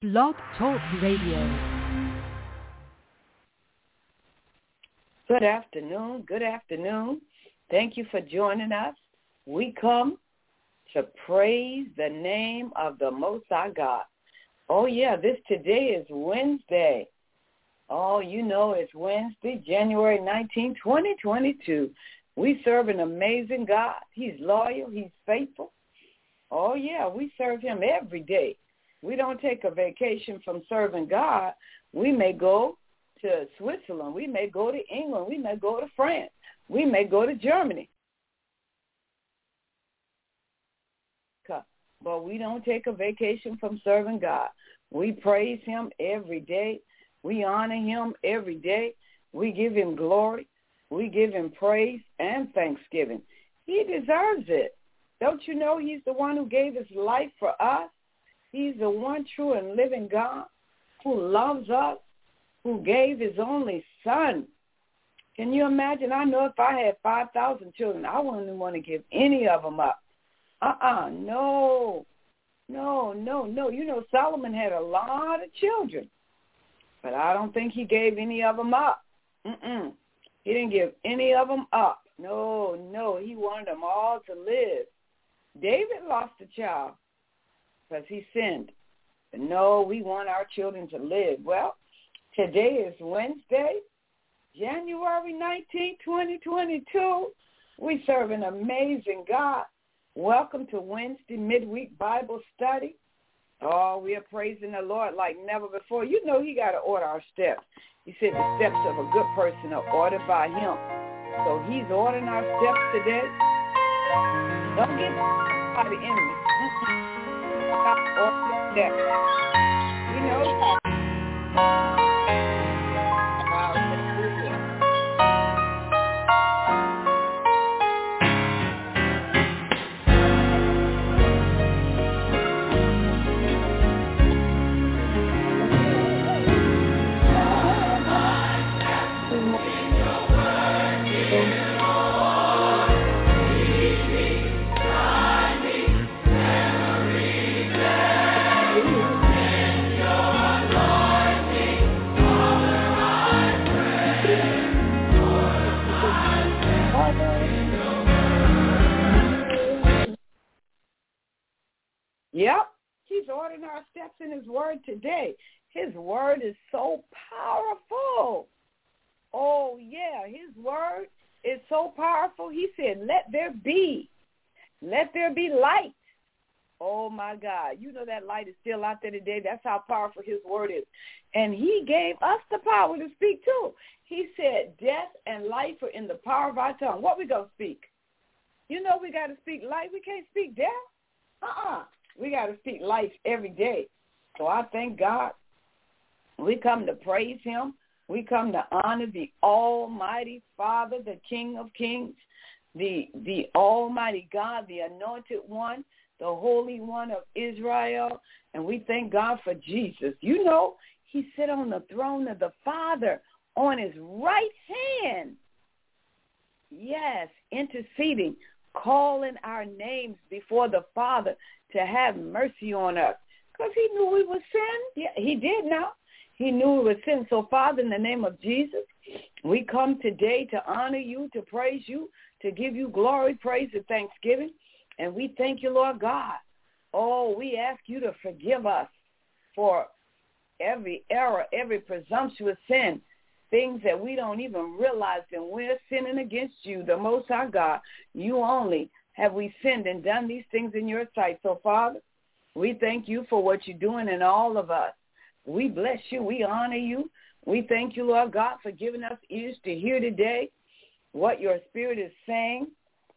Blog Talk Radio. Good afternoon. Good afternoon. Thank you for joining us. We come to praise the name of the Most High God. Oh, yeah, today is Wednesday. Oh, you know it's Wednesday, January 19, 2022. We serve an amazing God. He's loyal. He's faithful. Oh, yeah, we serve him every day. We don't take a vacation from serving God. We may go to Switzerland. We may go to England. We may go to France. We may go to Germany. But we don't take a vacation from serving God. We praise him every day. We honor him every day. We give him glory. We give him praise and thanksgiving. He deserves it. Don't you know he's the one who gave his life for us? He's the one true and living God who loves us, who gave his only son. Can you imagine? I know if I had 5,000 children, I wouldn't want to give any of them up. No. You know, Solomon had a lot of children, but I don't think he gave any of them up. He didn't give any of them up. No, he wanted them all to live. David lost a child because he sinned. But no, we want our children to live. Well, today is Wednesday, January 19, 2022. We serve an amazing God. Welcome to Wednesday midweek Bible study. Oh, we are praising the Lord like never before. You know he got to order our steps. He said the steps of a good person are ordered by him. So he's ordering our steps today. Don't get by the enemy. Order the steps. You know. Yep, he's ordering our steps in his word today. His word is so powerful. Oh, yeah, his word is so powerful. He said, let there be light. Oh, my God. You know that light is still out there today. That's how powerful his word is. And he gave us the power to speak, too. He said, death and life are in the power of our tongue. What we going to speak? You know we got to speak life. We can't speak death. We got to speak life every day. So I thank God. We come to praise him. We come to honor the Almighty Father, the King of Kings, the Almighty God, the Anointed One, the Holy One of Israel. And we thank God for Jesus. You know, he sat on the throne of the Father on his right hand. Yes, interceding, calling our names before the Father to have mercy on us. Because he knew we would sin. Yeah, he did now. He knew we would sin. So, Father, in the name of Jesus, we come today to honor you, to praise you, to give you glory, praise, and thanksgiving. And we thank you, Lord God. Oh, we ask you to forgive us for every error, every presumptuous sin, things that we don't even realize that we're sinning against you, the Most High God. You only have we sinned and done these things in your sight. So, Father, we thank you for what you're doing in all of us. We bless you. We honor you. We thank you, Lord God, for giving us ears to hear today what your Spirit is saying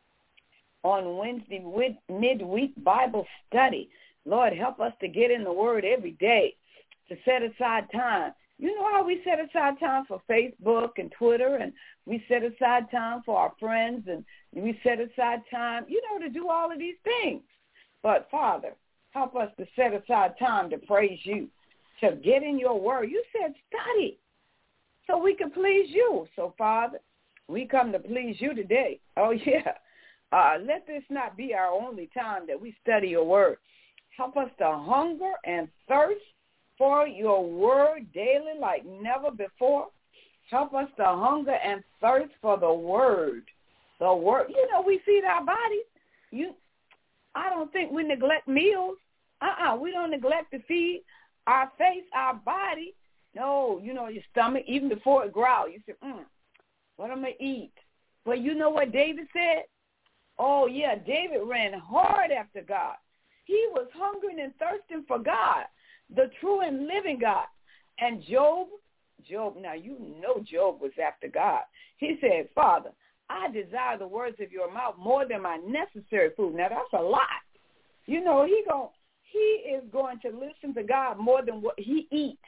on Wednesday midweek Bible study. Lord, help us to get in the Word every day, to set aside time. You know how we set aside time for Facebook and Twitter, and we set aside time for our friends, and we set aside time, to do all of these things. But, Father, help us to set aside time to praise you, to get in your word. You said study so we can please you. So, Father, we come to please you today. Oh, yeah. Let this not be our only time that we study your word. Help us to hunger and thirst for for your word daily like never before. Help us to hunger and thirst for the word. The word. You know, we feed our bodies. I don't think we neglect meals. We don't neglect to feed our face, our body. No, you know, your stomach, even before it growls, you say, what am I going to eat? But you know what David said? Oh, yeah, David ran hard after God. He was hungering and thirsting for God, the true and living God. And Job, now you know Job was after God. He said, Father, I desire the words of your mouth more than my necessary food. Now, that's a lot. You know, he is going to listen to God more than what he eats.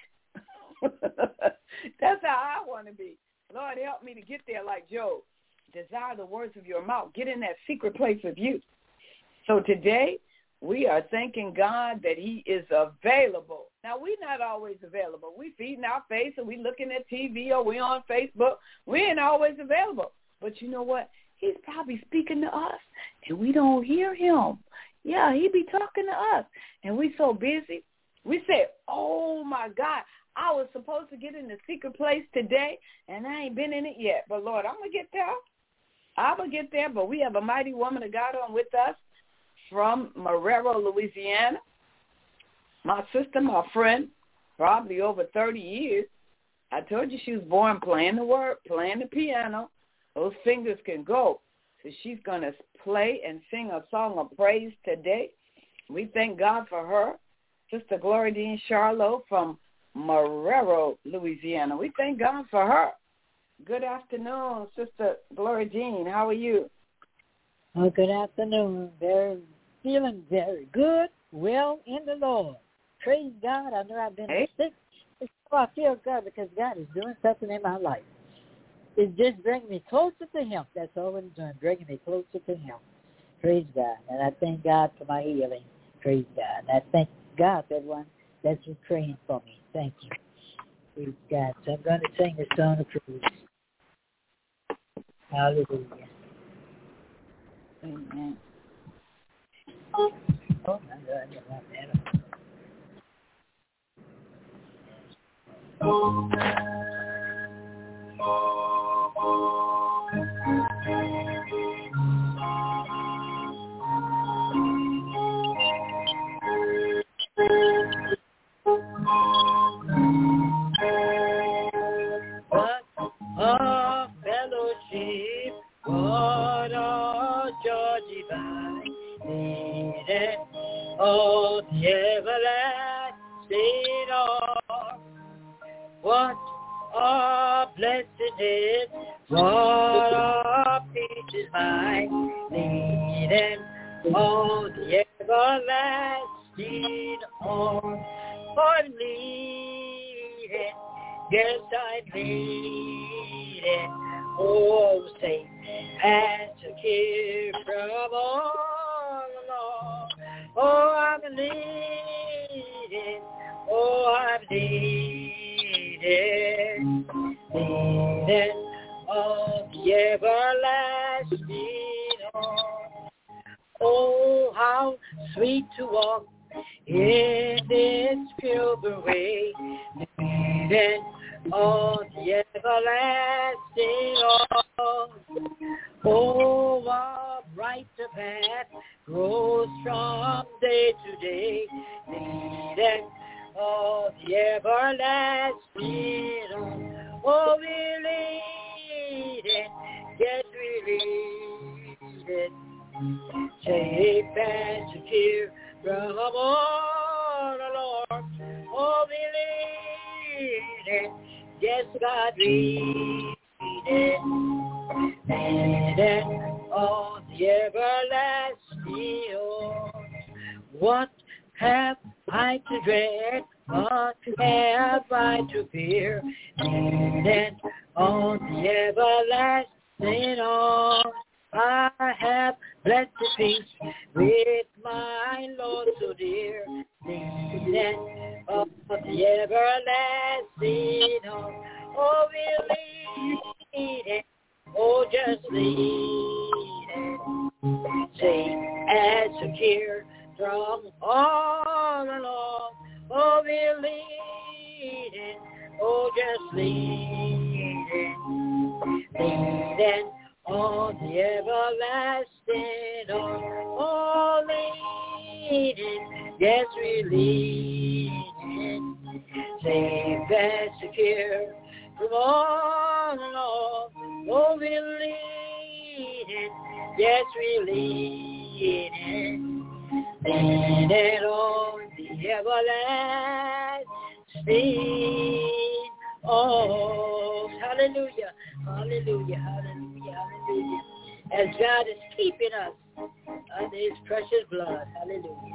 That's how I want to be. Lord, help me to get there like Job. Desire the words of your mouth. Get in that secret place of you. So today, we are thanking God that he is available. Now, we're not always available. We feeding our face and we looking at TV or we on Facebook. We ain't always available. But you know what? He's probably speaking to us, and we don't hear him. Yeah, he be talking to us, and we so busy. We say, oh, my God, I was supposed to get in the secret place today, and I ain't been in it yet. But, Lord, I'm going to get there. I'm going to get there, but we have a mighty woman of God on with us from Marrero, Louisiana. My sister, my friend, probably over 30 years. I told you she was born playing the word, playing the piano. Those fingers can go. So she's going to play and sing a song of praise today. We thank God for her. Sister Gloria Dean Charlo from Marrero, Louisiana. We thank God for her. Good afternoon, Sister Gloria Dean. How are you? Oh, good afternoon. Feeling very good, well in the Lord. Praise God. I know I've been sick. So I feel good because God is doing something in my life. It's just bringing me closer to him. That's all it's doing, bringing me closer to him. Praise God. And I thank God for my healing. Praise God. And I thank God for everyone that's been praying for me. Thank you. Praise God. So I'm going to sing a song of praise. Hallelujah. Amen. Oh, my God. I don't want that. What a fellowship, what a joy divine, needed of the everlasting arm. What a blessedness, what a peace is mine, needed of the everlasting arm. For leading, yes, I lead it. Oh, safe and secure from all along. Oh, I'm leading. Oh, I'm leading. Leading of the everlasting arm. Oh, how sweet to walk in this pilgrim way, leading on the everlasting arm. Oh, our brighter path grows from day to day, leading on the everlasting arm. Oh, we're leading, yes, we're leading, safe and secure from all along. Oh, believe yes, God, read it, on the everlasting arm. What have I to dread? What have I to fear? Leaning on the everlasting arm. I have blessed peace with my Lord so dear, leading of the everlasting arm. Oh, we'll lead it, oh, just lead it, safe and secure from all along. Oh, we'll lead leading, leading on the everlasting arm. Oh, leading, yes, we're leading, safe and secure from all along. Oh, we're leading, yes, we're leading, leading on the everlasting arms. Hallelujah, hallelujah, hallelujah, hallelujah. As God is keeping us under His precious blood. Hallelujah.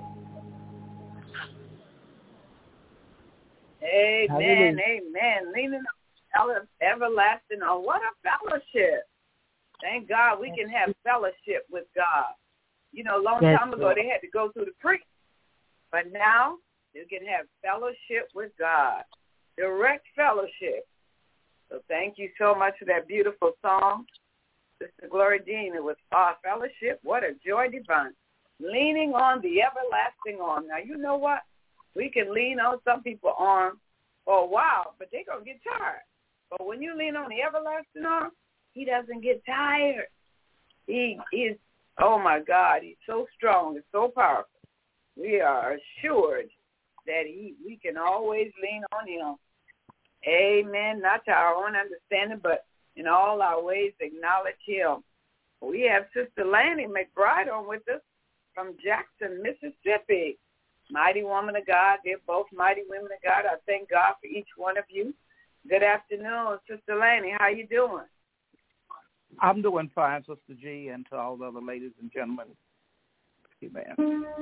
Amen, Hallelujah. amen. Leaning on everlasting on. What a fellowship. Thank God we can have fellowship with God. You know, a long time ago they had to go through the priest. But now you can have fellowship with God. Direct fellowship. So thank you so much for that beautiful song. Sister Gloria Dean, it was our fellowship. What a joy divine. Leaning on the everlasting arm. Now, you know what? We can lean on some people's arm for a while, but they're going to get tired. But when you lean on the everlasting arm, he doesn't get tired. He is, oh, my God, he's so strong and so powerful. We are assured that we can always lean on him. Amen. Not to our own understanding, but in all our ways acknowledge him. We have Sister Lanny McBride on with us from Jackson, Mississippi. Mighty woman of God. They're both mighty women of God. I thank God for each one of you. Good afternoon, Sister Lanny. How you doing? I'm doing fine, Sister G, and to all the other ladies and gentlemen. Amen.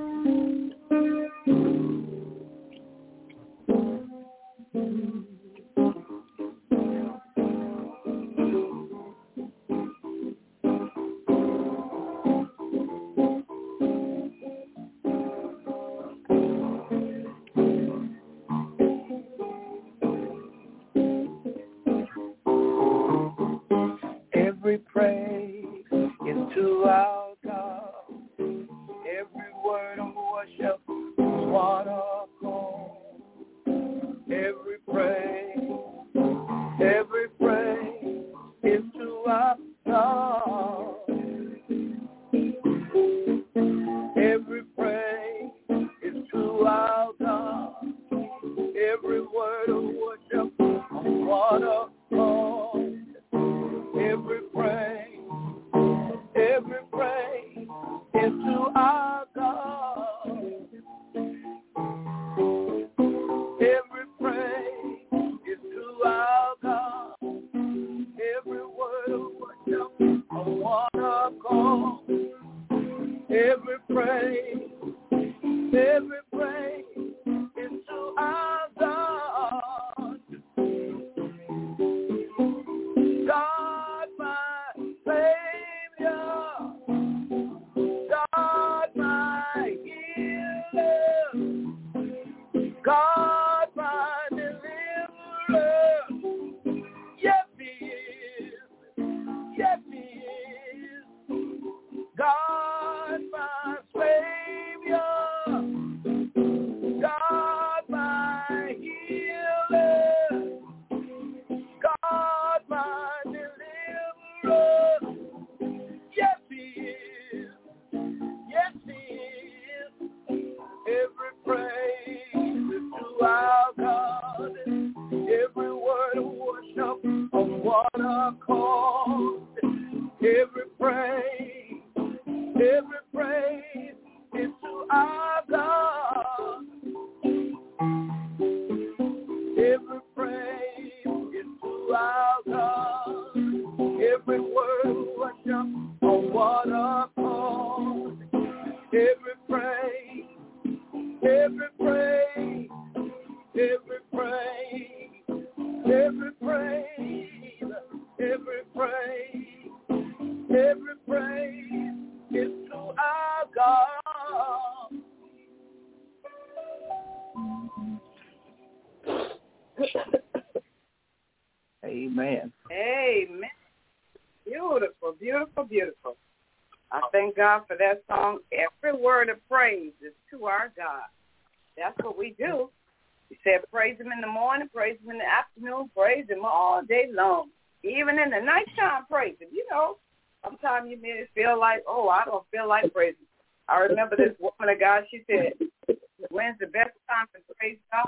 Every praise is to our God. Every word of worship is one accord. Every praise is to our God. Every praise is to our God. Every word of worship is one accord. Every praise is to our God. Every praise is to our God. Every word of worship on one accord. Every praise is to our God. God, my Savior. God, my healer. God, my deliverer. Yes, he is. Yes, he is. God, my Savior. God, my healer. God, my deliverer. Yes, he is. Yes, he is. Every praise is to our God. Every word of worship on one accord. Every praise is to our God. Every praise is to our God. Every word of worship on one accord. Every praise is to our God. Amen. Amen. Beautiful, beautiful, beautiful. I thank God for that song. Every word of praise is to our God. That's what we do. He said, praise him in the morning, praise him in the afternoon, praise him all day long. Even in the nighttime, praise him. You know, sometimes you may feel like, oh, I don't feel like praising. I remember this woman of God, she said, when's the best time to praise God?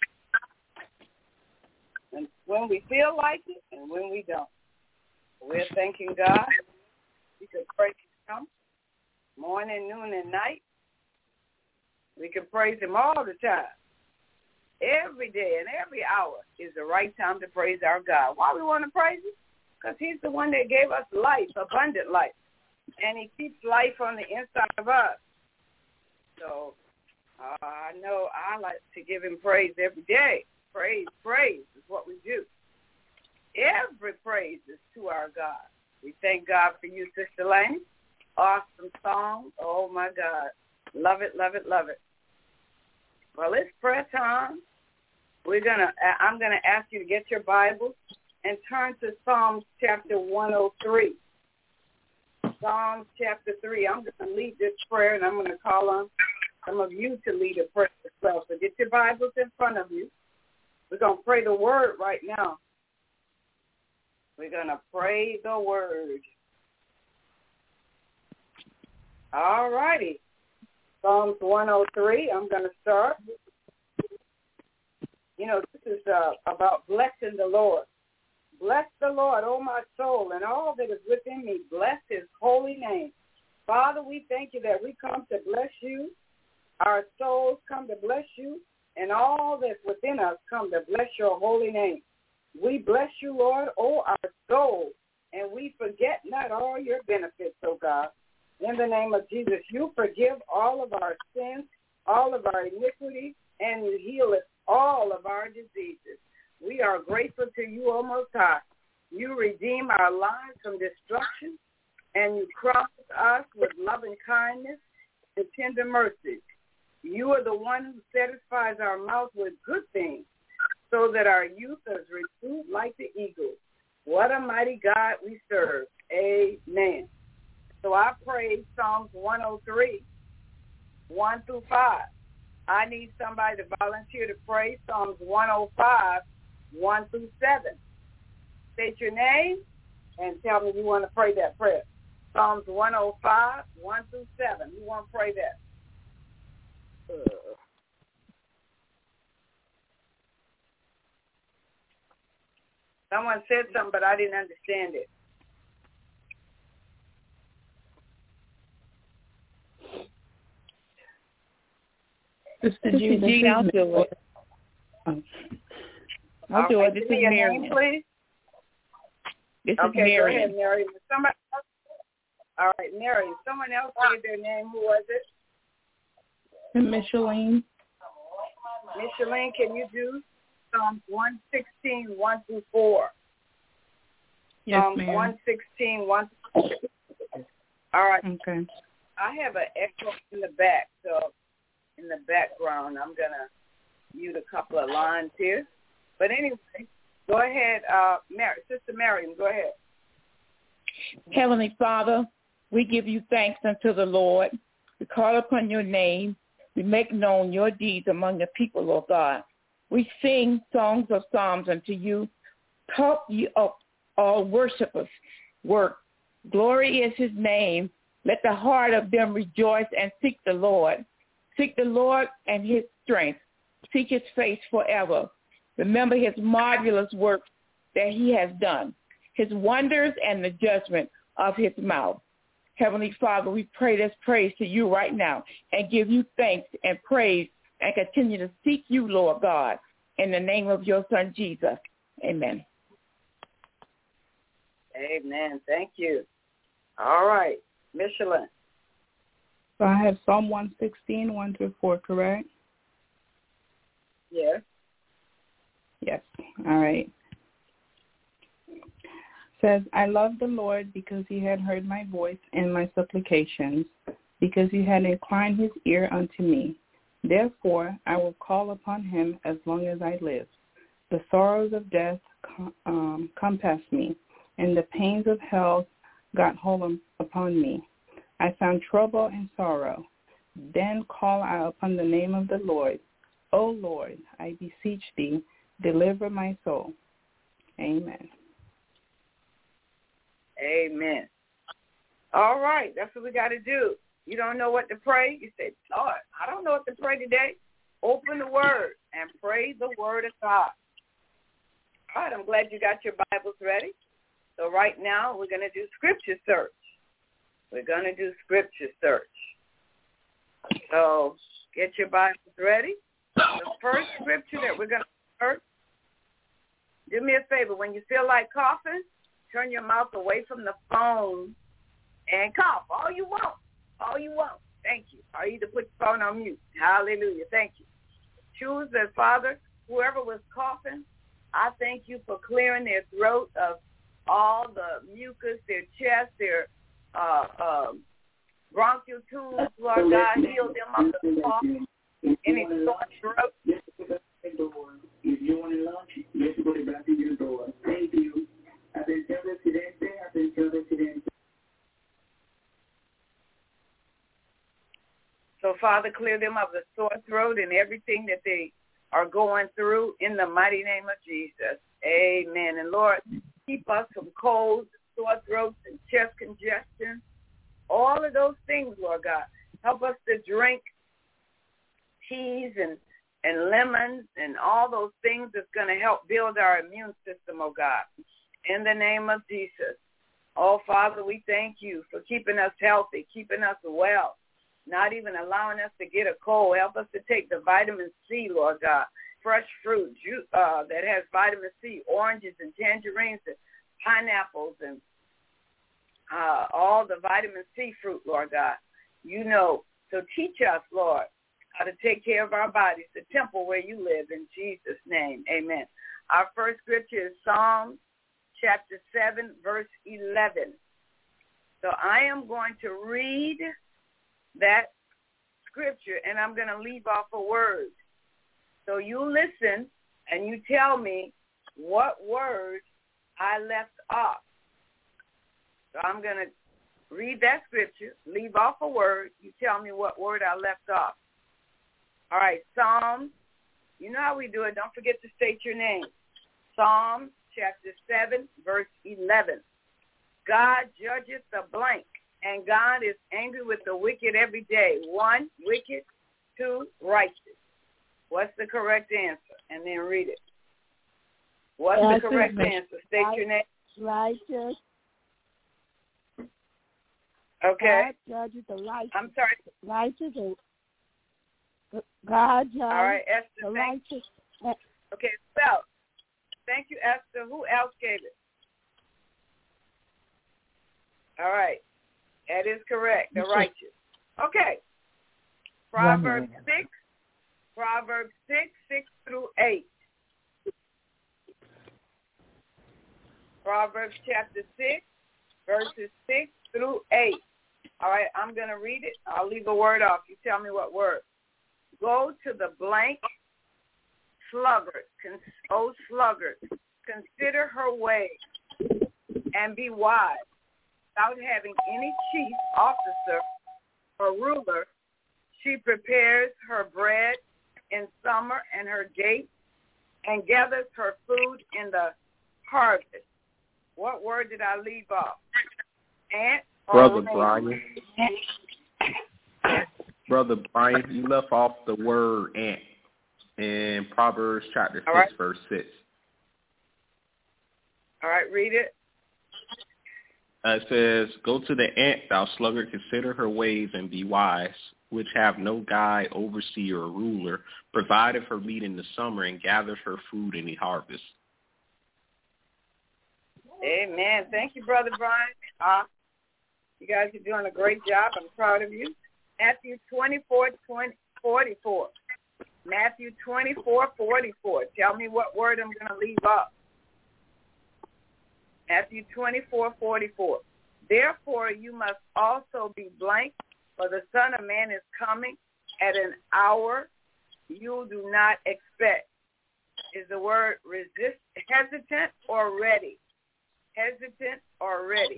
And when we feel like it and when we don't. We're thanking God. We can praise him morning, noon, and night. We can praise him all the time. Every day and every hour is the right time to praise our God. Why we want to praise him? Because he's the one that gave us life, abundant life. And he keeps life on the inside of us. So I know I like to give him praise every day. Praise is what we do. Every praise is to our God. We thank God for you, Sister Lane. Awesome song. Oh, my God. Love it, love it, love it. Well, it's prayer time. I'm going to ask you to get your Bible and turn to Psalms chapter 103. Psalms chapter 3. I'm going to lead this prayer, and I'm going to call on some of you to lead a prayer as well. So get your Bibles in front of you. We're going to pray the word right now. We're going to pray the word. All righty. Psalms 103. I'm going to start. You know, this is about blessing the Lord. Bless the Lord, O my soul, and all that is within me. Bless his holy name. Father, we thank you that we come to bless you. Our souls come to bless you, and all that's within us come to bless your holy name. We bless you, Lord, O our soul, and we forget not all your benefits, O God. In the name of Jesus, you forgive all of our sins, all of our iniquities, and you heal us all of our diseases. We are grateful to you, O Most High. You redeem our lives from destruction, and you cross us with loving kindness and tender mercies. You are the one who satisfies our mouth with good things, so that our youth is renewed like the eagle. What a mighty God we serve. Amen. So I pray Psalms 103, 1 through 5. I need somebody to volunteer to pray Psalms 105, 1 through 7. State your name and tell me you want to pray that prayer. Psalms 105, 1 through 7. You want to pray that? Someone said something, but I didn't understand it. Sister G, I'll do it. I'll do it. This is Mary. Name, please. This is Mary. Mary. Go ahead, Mary. Somebody else? All right, Mary. Someone else gave their name. Who was it? Micheline. Micheline, can you do Psalms 116, 1 through 4? Yes, Psalms ma'am. 116, 1 through 4. All right. Okay. I have an echo in the back, so in the background, I'm going to mute a couple of lines here. But anyway, go ahead, Sister Miriam, go ahead. Heavenly Father, we give you thanks unto the Lord. We call upon your name. We make known your deeds among the people, Lord God. We sing songs of psalms unto you. Talk ye of all worshipers. Work. Glory is his name. Let the heart of them rejoice and seek the Lord. Seek the Lord and his strength. Seek his face forever. Remember his marvelous works that he has done, his wonders and the judgment of his mouth. Heavenly Father, we pray this praise to you right now and give you thanks and praise and continue to seek you, Lord God, in the name of your son, Jesus. Amen. Amen. Thank you. All right. Micheline. So I have Psalm 116, 1 through 4, correct? Yes. Yes. All right. Says, I love the Lord because he had heard my voice and my supplications, because he had inclined his ear unto me. Therefore, I will call upon him as long as I live. The sorrows of death compassed me, and the pains of hell got hold upon me. I found trouble and sorrow. Then call I upon the name of the Lord. O Lord, I beseech thee, deliver my soul. Amen. Amen. All right, that's what we got to do. You don't know what to pray? You say, Lord, I don't know what to pray today. Open the Word and pray the Word of God. All right, I'm glad you got your Bibles ready. So right now we're going to do Scripture search. We're going to do Scripture search. So get your Bibles ready. The first Scripture that we're going to search, do me a favor. When you feel like coughing, turn your mouth away from the phone and cough all you want. All you want. Thank you. Or either put your phone on mute. Hallelujah. Thank you. Choose that, Father, whoever was coughing, I thank you for clearing their throat of all the mucus, their chest, their bronchial tubes, Lord God. Heal them of the cough, any sore throat. If you want to launch, let's go back to your door. Thank you. So, Father, clear them of the sore throat and everything that they are going through in the mighty name of Jesus. Amen. And, Lord, keep us from colds, sore throats, and chest congestion. All of those things, Lord God. Help us to drink teas and lemons and all those things that's going to help build our immune system, oh God. In the name of Jesus. Oh, Father, we thank you for keeping us healthy, keeping us well, not even allowing us to get a cold. Help us to take the vitamin C, Lord God, fresh fruit that has vitamin C, oranges and tangerines and pineapples and all the vitamin C fruit, Lord God. You know, so teach us, Lord, how to take care of our bodies, the temple where you live, in Jesus' name. Amen. Our first scripture is Psalms chapter 7, verse 11. So I am going to read that scripture, and I'm going to leave off a word. So you listen, and you tell me what word I left off. So I'm going to read that scripture, leave off a word. You tell me what word I left off. All right, Psalms. You know how we do it. Don't forget to state your name. Psalms chapter 7, verse 11. God judges the blank, and God is angry with the wicked every day. 1, wicked. 2, righteous. What's the correct answer? And then read it. What's the correct answer? State your name. Righteous. Okay. God judges the righteous. I'm sorry. Righteous. God judges All right, Esther. the righteous. Okay, well, thank you, Esther. Who else gave it? All right. That is correct. The righteous. Okay. Proverbs 6. Proverbs 6 through 8. Proverbs chapter 6, verses 6 through 8. All right, I'm going to read it. I'll leave a word off. You tell me what word. Go to the blank, sluggard. O sluggard, consider her way and be wise. Without having any chief, officer, or ruler, she prepares her bread in summer and her gates and gathers her food in the harvest. What word did I leave off? Ant or Brother Brian. Brother Brian, you left off the word ant in Proverbs chapter 6, verse 6. All right, read it. It says, go to the ant, thou sluggard, consider her ways and be wise, which have no guide, overseer, or ruler, provided her meat in the summer and gathers her food in the harvest. Amen. Thank you, Brother Brian. You guys are doing a great job. I'm proud of you. Matthew 24:44. Matthew 24:44. Tell me what word I'm going to leave off. Matthew 24:44. Therefore, you must also be blank, for the Son of Man is coming at an hour you do not expect. Is the word resist, hesitant or ready? Hesitant or ready?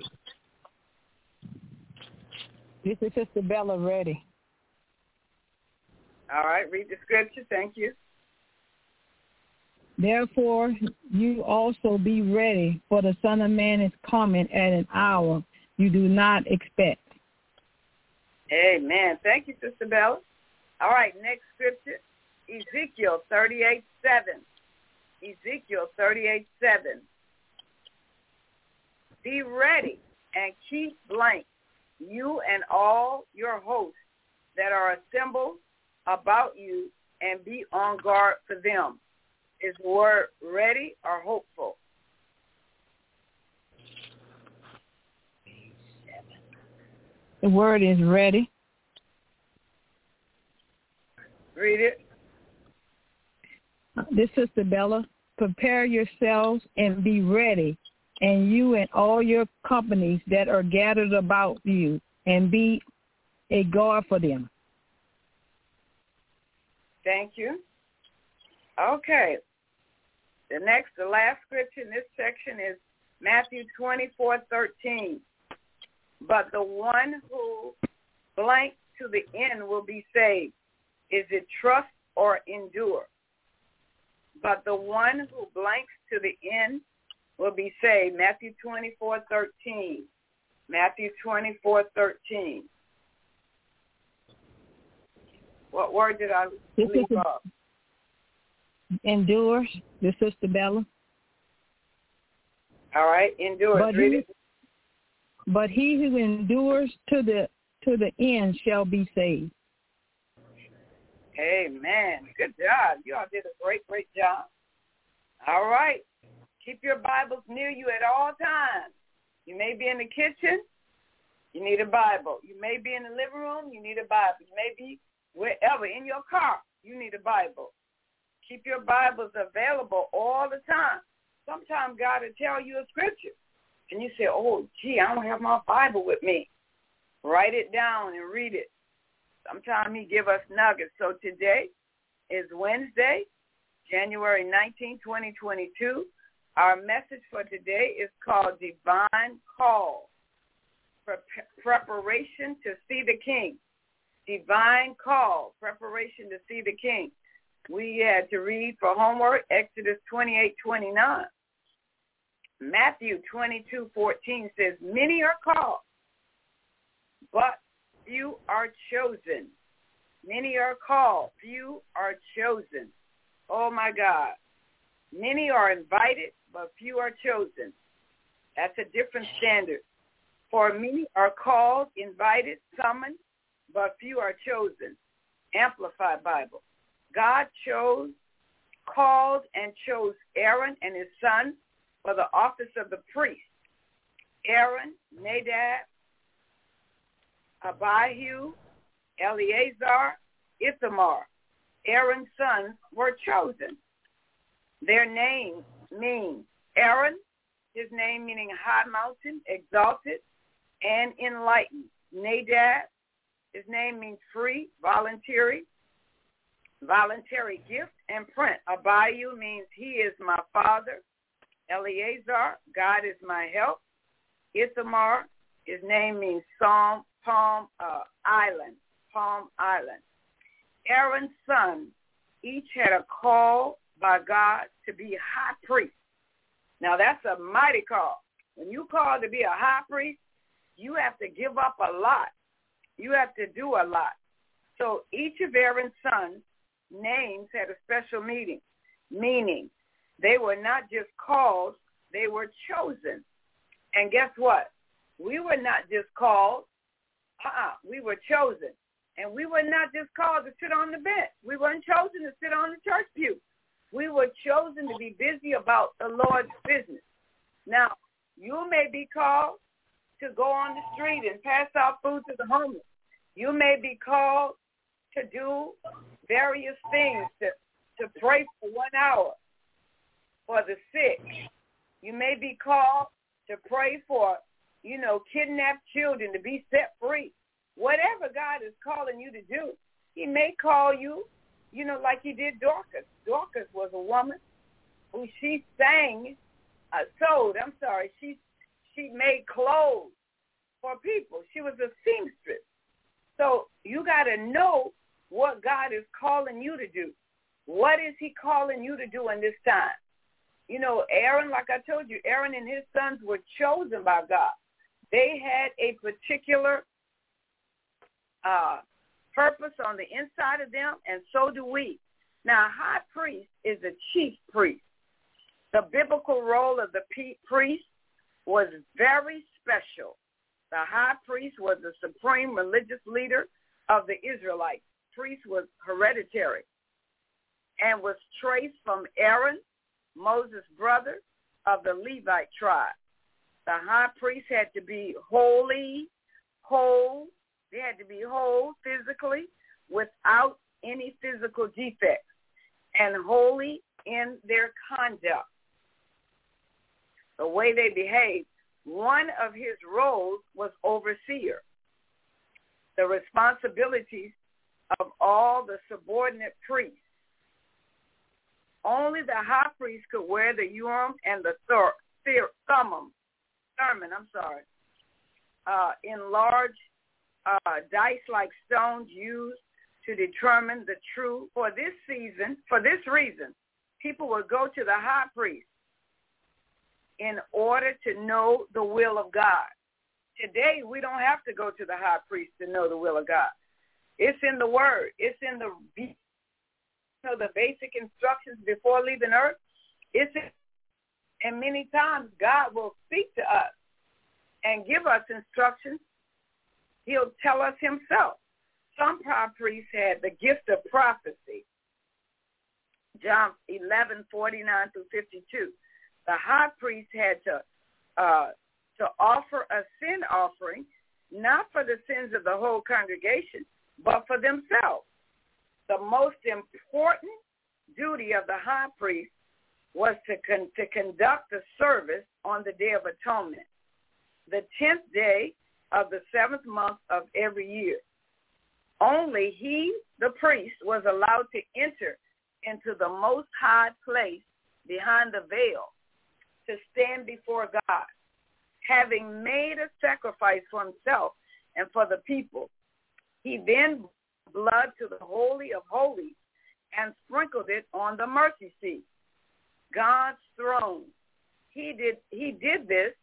This is Sister Bella ready. All right, read the scripture. Thank you. Therefore, you also be ready, for the Son of Man is coming at an hour you do not expect. Amen. Thank you, Sister Bella. All right, next scripture, Ezekiel 38:7. Ezekiel 38:7. Be ready and keep blank, you and all your hosts that are assembled about you, and be on guard for them. Is the word ready or hopeful? The word is ready. Read it. This is Sister Bella. Prepare yourselves and be ready, and you and all your companies that are gathered about you, and be a guard for them. Thank you. Okay. The last scripture in this section is Matthew 24:13. But the one who blank to the end will be saved. Is it trust or endure? But the one who blanks to the end will be saved. Matthew 24:13. Matthew 24:13. What word did I leave off? Endures, the Sister Bella. All right, endures. Read it. But he who endures to the end shall be saved. Amen. Good job. You all did a great, great job. All right. Keep your Bibles near you at all times. You may be in the kitchen. You need a Bible. You may be in the living room. You need a Bible. You may be wherever, in your car. You need a Bible. Keep your Bibles available all the time. Sometimes God will tell you a scripture, and you say, oh, gee, I don't have my Bible with me. Write it down and read it. Sometimes he give us nuggets. So today is Wednesday, January 19, 2022. Our message for today is called Divine Call, Preparation to See the King. Divine Call, Preparation to See the King. We had to read for homework Exodus 28:29. Matthew 22:14 says, many are called, but few are chosen. Many are called, few are chosen. Oh, my God. Many are invited, but few are chosen. That's a different standard. For many are called, invited, summoned, but few are chosen. Amplified Bible. God called and chose Aaron and his son for the office of the priest. Aaron, Nadab, Abihu, Eleazar, Ithamar, Aaron's sons were chosen. Their names mean Aaron, his name meaning high mountain, exalted, and enlightened. Nadab, his name means free, voluntary gift, and print. Abihu means he is my father. Eleazar, God is my help. Ithamar, his name means Palm Island. Aaron's sons each had a call by God to be high priest. Now that's a mighty call. When you call to be a high priest, you have to give up a lot. You have to do a lot. So each of Aaron's sons' names had a special meaning they were not just called, they were chosen. And guess what? We were not just called, we were chosen. And we were not just called to sit on the bench. We weren't chosen to sit on the church pew. We were chosen to be busy about the Lord's business. Now, you may be called to go on the street and pass out food to the homeless. You may be called to do various things, to pray for 1 hour for the sick. You may be called to pray for, kidnapped children to be set free. Whatever God is calling you to do, he may call you, like he did Dorcas. Dorcas was a woman who she made clothes for people. She was a seamstress. So you got to know what God is calling you to do. What is he calling you to do in this time? You know, Aaron, like I told you, Aaron and his sons were chosen by God. They had a particular purpose on the inside of them, and so do we. Now, a high priest is a chief priest. The biblical role of the priest was very special. The high priest was the supreme religious leader of the Israelites. Priest was hereditary and was traced from Aaron, Moses' brother of the Levite tribe. The high priest had to be whole. They had to be whole physically without any physical defects and holy in their conduct, the way they behaved. One of his roles was overseer. The responsibilities of all the subordinate priests. Only the high priest could wear the Urim and the Thummim, in large dice-like stones used to determine the truth. For this reason, people would go to the high priest in order to know the will of God. Today, we don't have to go to the high priest to know the will of God. It's in the Word. It's in the basic instructions before leaving earth. And many times God will speak to us and give us instructions. He'll tell us himself. Some high priests had the gift of prophecy. John 11:49-52. The high priest had to offer a sin offering, not for the sins of the whole congregation, but for themselves. The most important duty of the high priest was to conduct the service on the Day of Atonement, the 10th day of the 7th month of every year. Only he, the priest, was allowed to enter into the most high place behind the veil to stand before God, having made a sacrifice for himself and for the people. He then blood to the Holy of Holies and sprinkled it on the mercy seat, God's throne. He did this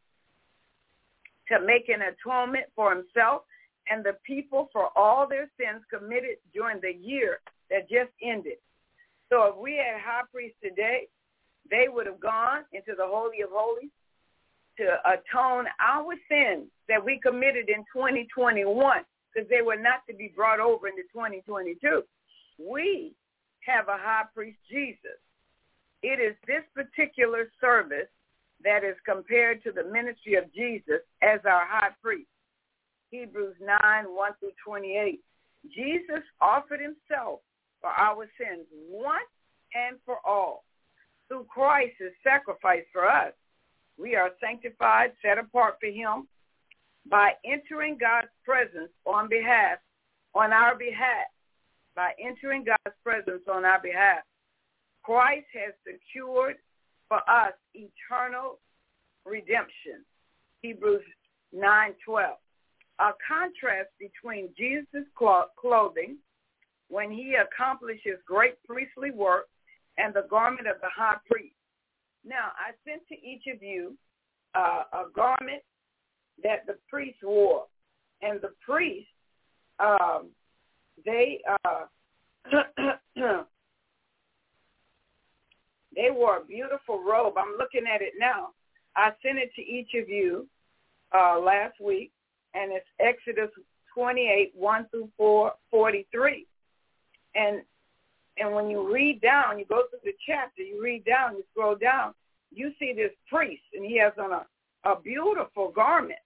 to make an atonement for himself and the people for all their sins committed during the year that just ended. So if we had high priests today, they would have gone into the Holy of Holies to atone our sins that we committed in 2021, because they were not to be brought over into 2022. We have a high priest, Jesus. It is this particular service that is compared to the ministry of Jesus as our high priest. Hebrews 9:1-28. Jesus offered himself for our sins once and for all. Through Christ's sacrifice for us, we are sanctified, set apart for him, by entering God's presence on our behalf. By entering God's presence on our behalf, Christ has secured for us eternal redemption. Hebrews 9:12. A contrast between Jesus' clothing when he accomplishes great priestly work and the garment of the high priest. Now, I sent to each of you a garment that the priest wore. And the priest, they wore a beautiful robe. I'm looking at it now. I sent it to each of you last week, and it's Exodus 28:1-43. And when you read down, you go through the chapter, you read down, you scroll down, you see this priest, and he has on a beautiful garment,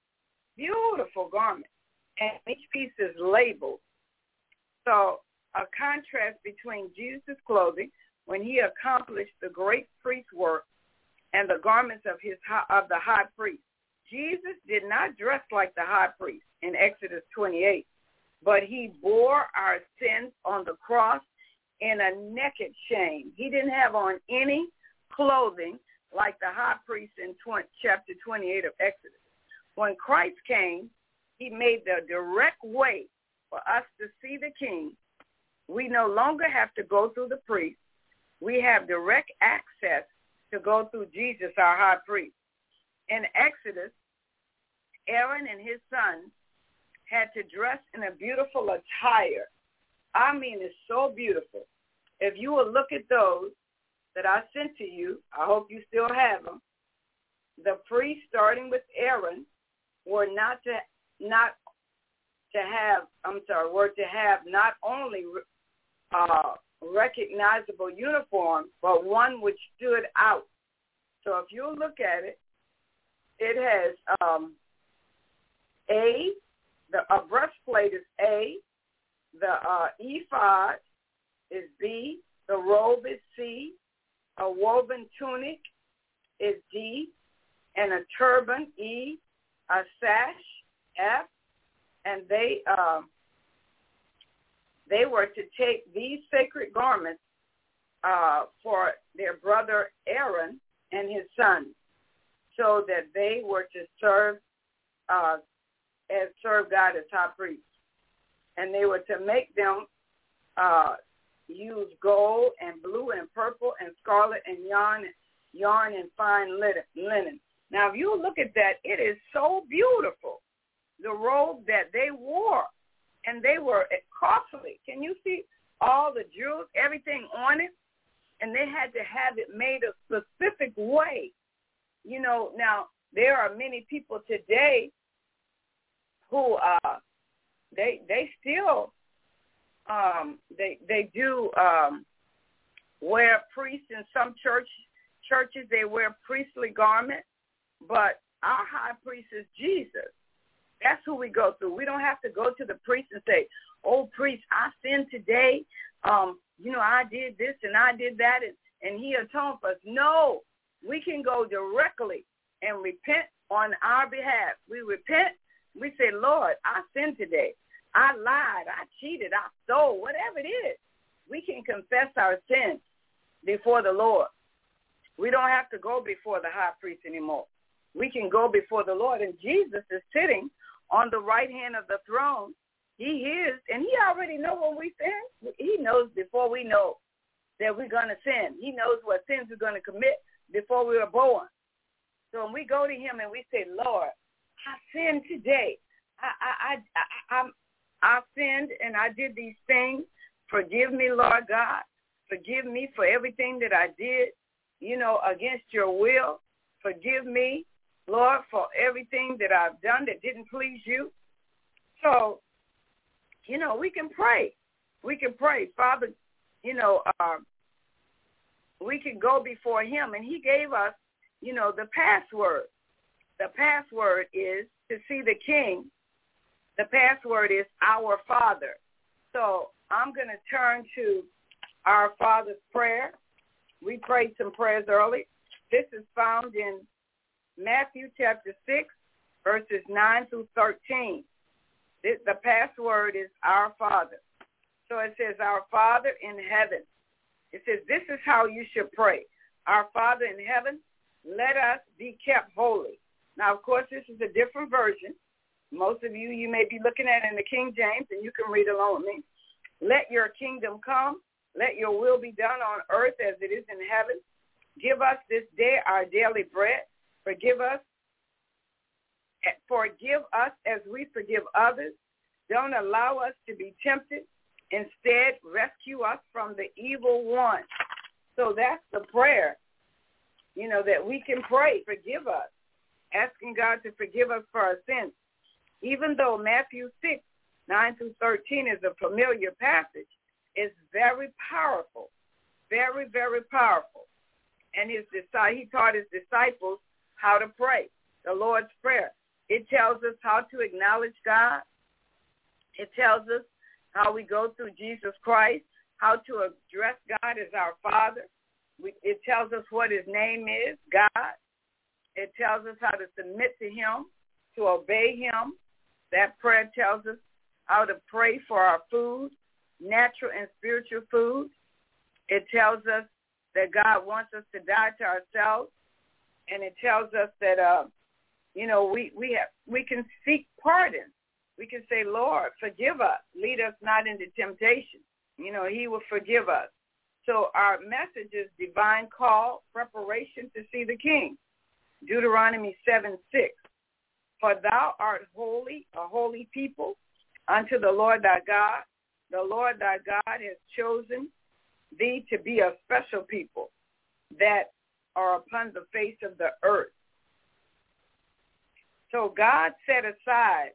and each piece is labeled. So a contrast between Jesus' clothing when he accomplished the great priest work and the garments of the high priest. Jesus did not dress like the high priest in Exodus 28, but he bore our sins on the cross in a naked shame. He didn't have on any clothing like the high priest in chapter 28 of Exodus. When Christ came, he made the direct way for us to see the King we no longer have to go through the priest. We have direct access to go through Jesus, our high priest. In Exodus, Aaron and his sons had to dress in a beautiful attire. I mean, it's so beautiful. If you will look at those that I sent to you, I hope you still have them. The priests, starting with Aaron, were to have not only recognizable uniform, but one which stood out. So if you look at it, it has a breastplate is A, the ephod is B, the robe is C, a woven tunic is D, and a turban E, a sash F, and they were to take these sacred garments for their brother Aaron and his sons, so that they were to serve God as high priests. And they were to make them use gold and blue and purple and scarlet and yarn and fine linen. Now, if you look at that, it is so beautiful, the robe that they wore. And they were costly. Can you see all the jewels, everything on it? And they had to have it made a specific way. You know, now, there are many people today who they still they do wear priests in some churches. They wear priestly garments, but our high priest is Jesus. That's who we go through. We don't have to go to the priest and say, "Oh, priest, I sinned today. I did this and I did that, and he atoned for us." No, we can go directly and repent on our behalf. We repent. We say, "Lord, I sinned today. I lied. I cheated. I stole," whatever it is. We can confess our sins before the Lord. We don't have to go before the high priest anymore. We can go before the Lord, and Jesus is sitting on the right hand of the throne. He hears, and he already knows when we sin. He knows before we know that we're going to sin. He knows what sins we're going to commit before we were born. So when we go to him and we say, "Lord, I sinned today. I sinned and I did these things. Forgive me, Lord God. Forgive me for everything that I did, against your will. Forgive me, Lord, for everything that I've done that didn't please you." So, we can pray. We can pray. Father, we can go before him, and he gave us, the password. The password is to see the King. The password is our Father. So I'm going to turn to our Father's prayer. We prayed some prayers early. This is found in Matthew chapter 6, verses 9 through 13. The password is our Father. So it says, "Our Father in heaven." It says, this is how you should pray. "Our Father in heaven, let us be kept holy." Now, of course, this is a different version. Most of you may be looking at it in the King James, and you can read along with me. "Let your kingdom come. Let your will be done on earth as it is in heaven. Give us this day our daily bread. Forgive us as we forgive others. Don't allow us to be tempted. Instead, rescue us from the evil one." So that's the prayer, that we can pray. Forgive us. Asking God to forgive us for our sins. Even though Matthew 6, 9 through 13 is a familiar passage, it's very powerful. Very, very powerful. And he taught his disciples how to pray, the Lord's Prayer. It tells us how to acknowledge God. It tells us how we go through Jesus Christ, how to address God as our Father. It tells us what his name is, God. It tells us how to submit to him, to obey him. That prayer tells us how to pray for our food, natural and spiritual food. It tells us that God wants us to die to ourselves. And it tells us that, we can seek pardon. We can say, "Lord, forgive us. Lead us not into temptation." he will forgive us. So our message is divine call, preparation to see the King. Deuteronomy 7:6. For thou art holy, a holy people, unto the Lord thy God. The Lord thy God has chosen thee to be a special people that are upon the face of the earth. So God set us aside,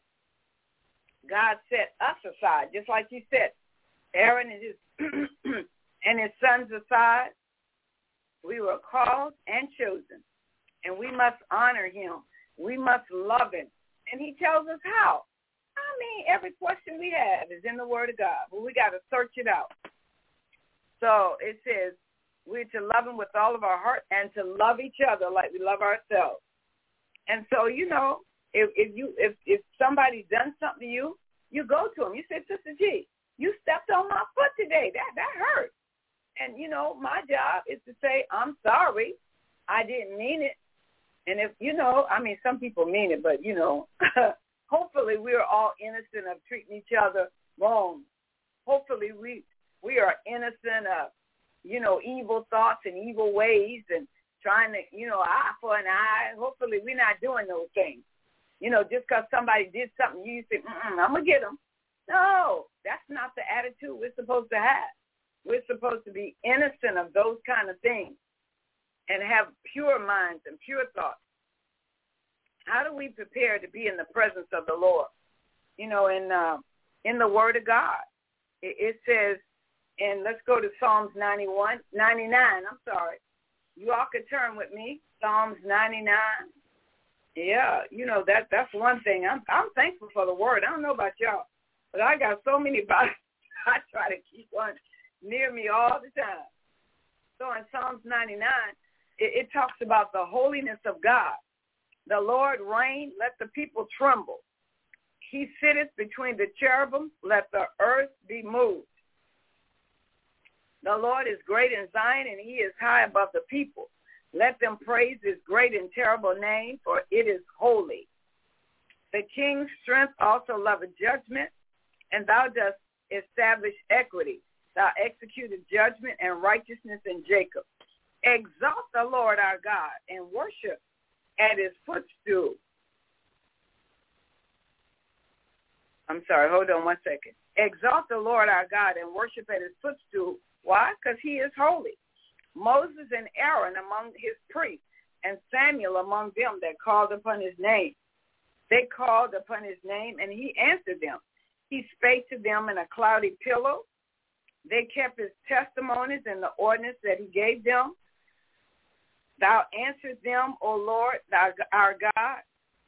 just like he set Aaron and his and his sons aside. We were called and chosen, and we must honor him. We must love him. And he tells us how. Every question we have is in the Word of God, but we got to search it out. So it says we're to love him with all of our heart and to love each other like we love ourselves. And so, if somebody's done something to you, you go to him. You say, Sister G, you stepped on my foot today. That hurt. And, my job is to say, I'm sorry. I didn't mean it. And if, some people mean it, but, hopefully we're all innocent of treating each other wrong. Hopefully we are innocent of, evil thoughts and evil ways and trying to, eye for an eye. Hopefully we're not doing those things. Just because somebody did something, you say, I'm going to get them. No, that's not the attitude we're supposed to have. We're supposed to be innocent of those kind of things and have pure minds and pure thoughts. How do we prepare to be in the presence of the Lord? In the Word of God, it says, and let's go to Psalms 99. You all could turn with me, Psalms 99. Yeah, that's one thing. I'm thankful for the Word. I don't know about y'all, but I got so many Bibles. I try to keep one near me all the time. So in Psalms 99, it talks about the holiness of God. The Lord reign, let the people tremble. He sitteth between the cherubim, let the earth be moved. The Lord is great in Zion, and he is high above the people. Let them praise his great and terrible name, for it is holy. The king's strength also loveth judgment, and thou dost establish equity. Thou executed judgment and righteousness in Jacob. Exalt the Lord our God, and worship at his footstool. I'm sorry, hold on one second. Exalt the Lord our God and worship at his footstool. Why? Because he is holy. Moses and Aaron among his priests, and Samuel among them that called upon his name. They called upon his name, and he answered them. He spake to them in a cloudy pillow. They kept his testimonies and the ordinance that he gave them. Thou answered them, O Lord, thou, our God.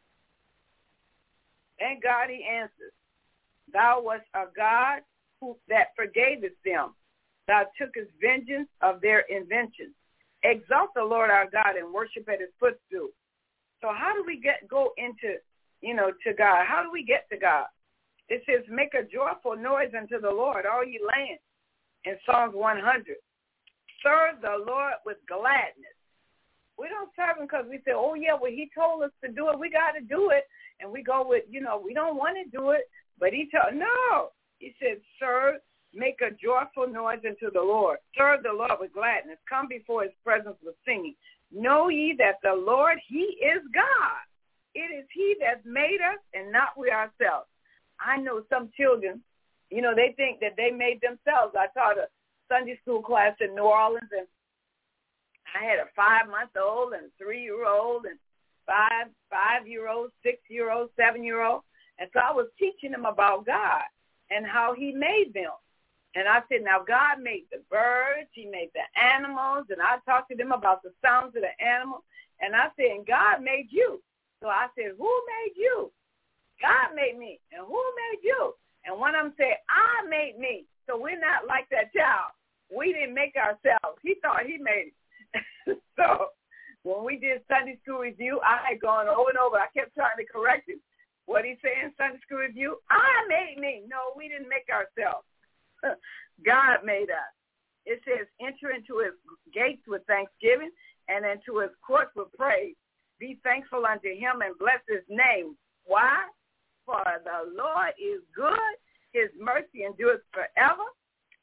Thank God he answers. Thou wast a God that forgavest them. Thou tookest vengeance of their inventions. Exalt the Lord our God and worship at his footstool. So how do we go into, to God? How do we get to God? It says, make a joyful noise unto the Lord, all ye lands, in Psalms 100. Serve the Lord with gladness. We don't serve him because we say, oh, yeah, well, he told us to do it. We got to do it. And we go with, we don't want to do it. But he told, no. He said, serve, make a joyful noise unto the Lord. Serve the Lord with gladness. Come before his presence with singing. Know ye that the Lord, he is God. It is he that made us and not we ourselves. I know some children, they think that they made themselves. I taught a Sunday school class in New Orleans, and I had a 5-month-old and a 3-year-old and 5-year-old, 6-year-old, 7-year-old. And so I was teaching them about God and how he made them. And I said, now God made the birds, he made the animals, and I talked to them about the sounds of the animals. And I said, and God made you. So I said, who made you? God made me. And who made you? And one of them said, I made me. So we're not like that child. We didn't make ourselves. He thought he made it. So when we did Sunday school review, I had gone over and over. I kept trying to correct him. What he said in Sunday school review, I made me. No, we didn't make ourselves. God made us. It says, enter into his gates with thanksgiving and into his courts with praise. Be thankful unto him and bless his name. Why? For the Lord is good. His mercy endures forever,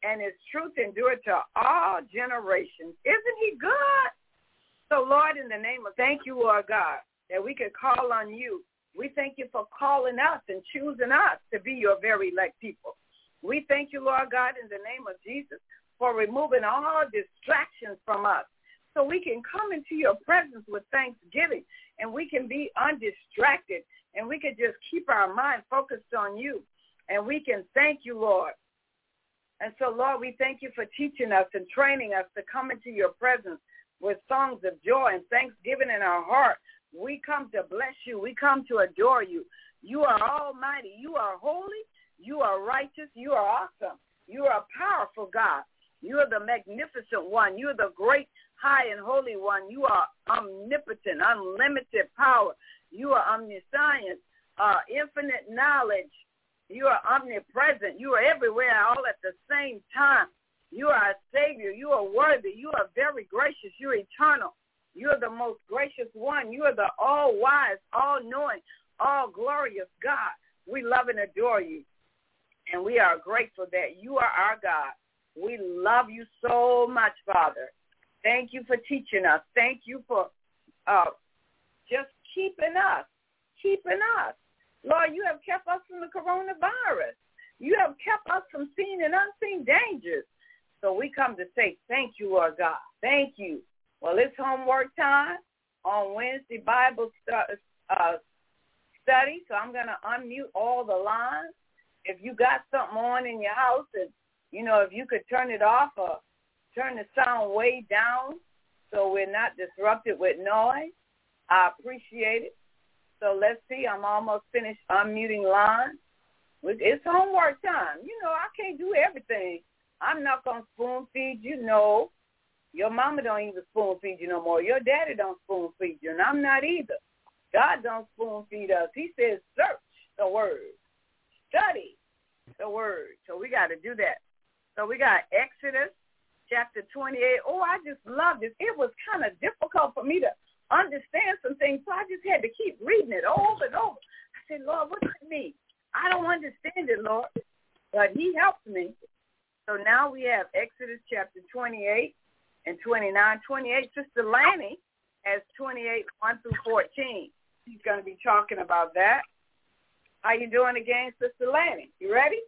and his truth endure to all generations. Isn't he good? So, Lord, in the name of, thank you, Lord God, that we could call on you. We thank you for calling us and choosing us to be your very elect people. We thank you, Lord God, in the name of Jesus, for removing all distractions from us so we can come into your presence with thanksgiving and we can be undistracted and we can just keep our mind focused on you and we can thank you, Lord. And so, Lord, we thank you for teaching us and training us to come into your presence with songs of joy and thanksgiving in our heart. We come to bless you. We come to adore you. You are almighty. You are holy. You are righteous. You are awesome. You are a powerful God. You are the magnificent one. You are the great, high, and holy one. You are omnipotent, unlimited power. You are omniscient, infinite knowledge. You are omnipresent. You are everywhere all at the same time. You are a Savior. You are worthy. You are very gracious. You are eternal. You are the most gracious one. You are the all-wise, all-knowing, all-glorious God. We love and adore you, and we are grateful that you are our God. We love you so much, Father. Thank you for teaching us. Thank you for just keeping us. Lord, you have kept us from the coronavirus. You have kept us from seen and unseen dangers. So we come to say thank you, Lord God. Thank you. Well, it's homework time on Wednesday Bible study, so I'm going to unmute all the lines. If you got something on in your house, and if you could turn it off or turn the sound way down so we're not disrupted with noise, I appreciate it. So let's see. I'm almost finished unmuting lines. It's homework time. I can't do everything. I'm not going to spoon feed you. No. Your mama don't even spoon feed you no more. Your daddy don't spoon feed you, and I'm not either. God don't spoon feed us. He says, search the word. Study the word. So we got to do that. So we got Exodus chapter 28. Oh, I just love this. It was kind of difficult for me to understand some things, so I just had to keep reading it over and over. I said, Lord, what does it mean? I don't understand it, Lord. But he helped me. So now we have Exodus chapter 28 and 29. 28, Sister Lanny has 28, 1 through 14. She's going to be talking about that. How you doing again, Sister Lanny? You ready?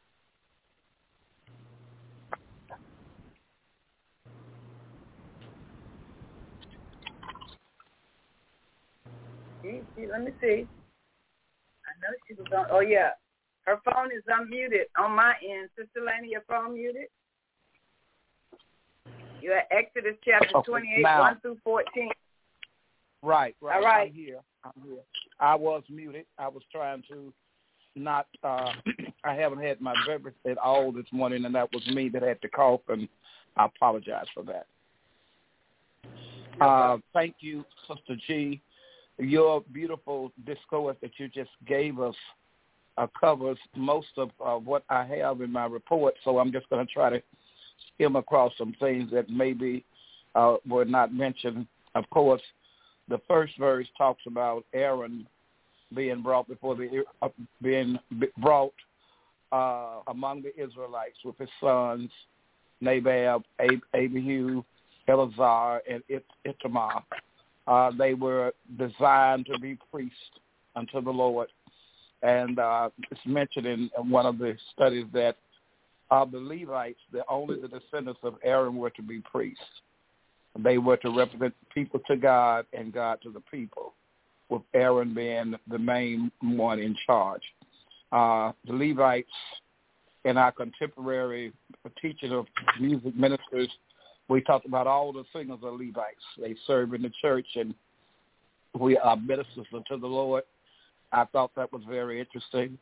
Let me see. I know she was on. Oh, yeah. Her phone is unmuted on my end. Sister Lanny, your phone muted? You're at Exodus chapter 28, now, 1 through 14. Right. All right. I'm here. I was muted. I was trying to not, I haven't had my beverage at all this morning, and that was me that had to cough, and I apologize for that. Thank you, Sister G. Your beautiful discourse that you just gave us covers most of what I have in my report, so I'm just going to try to skim across some things that maybe were not mentioned. Of course, the first verse talks about Aaron being brought among the Israelites with his sons, Nadab, Abihu, Eleazar, and Ithamar. They were designed to be priests unto the Lord. And it's mentioned in one of the studies that of the Levites, only the descendants of Aaron were to be priests. They were to represent the people to God and God to the people, with Aaron being the main one in charge. The Levites, in our contemporary teaching of music ministers, we talked about all the singers are Levites. They serve in the church, and we are ministers unto the Lord. I thought that was very interesting.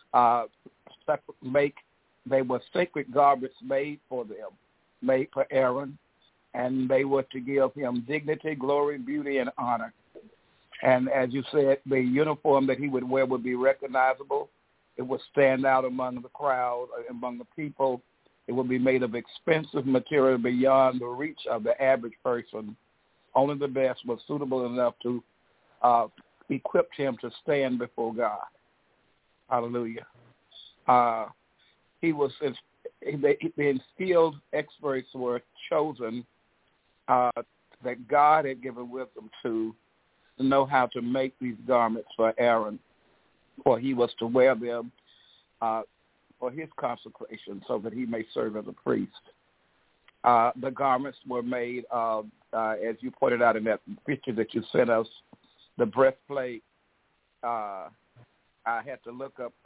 They were sacred garments made for them, made for Aaron, and they were to give him dignity, glory, beauty, and honor. And as you said, the uniform that he would wear would be recognizable. It would stand out among the crowd, among the people. It would be made of expensive material beyond the reach of the average person. Only the best was suitable enough to equip him to stand before God. Hallelujah. He was the skilled experts were chosen that God had given wisdom to know how to make these garments for Aaron, for he was to wear them for his consecration so that he may serve as a priest. The garments were made of, as you pointed out in that picture that you sent us, the breastplate. I had to look up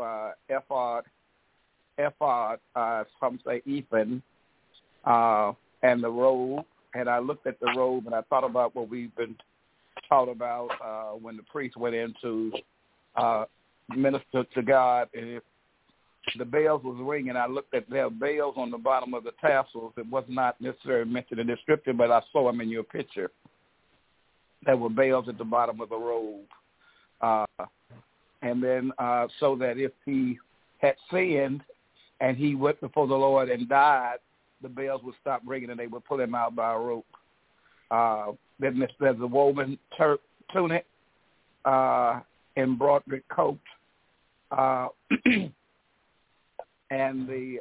ephod, some say ephod, and the robe. And I looked at the robe and I thought about what we've been taught about when the priest went in to minister to God. And if the bells was ringing, I looked at their bells on the bottom of the tassels. It was not necessarily mentioned in the scripture, but I saw them in your picture. There were bells at the bottom of the robe. And then so that if he had sinned and he went before the Lord and died, the bells would stop ringing and they would pull him out by a rope. Then there's a woven tunic, embroidered coat, and the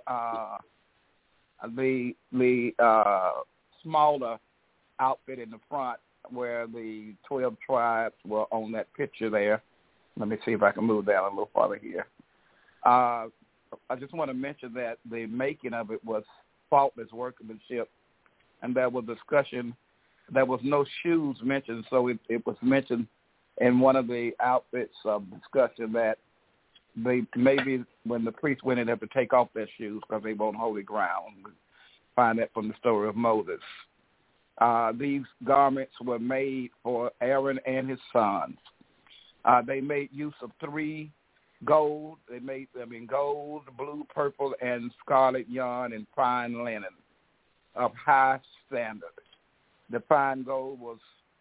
smaller outfit in the front where the 12 tribes were on that picture there. Let me see if I can move down a little farther here. I just want to mention that the making of it was faultless workmanship, and there was discussion. There was no shoes mentioned, so it was mentioned in one of the outfits of discussion that they maybe when the priest went in, they had to take off their shoes because they were on holy ground. We find that from the story of Moses. These garments were made for Aaron and his sons. They made use of 3 gold. They made them in gold, blue, purple, and scarlet yarn and fine linen of high standard. The fine gold was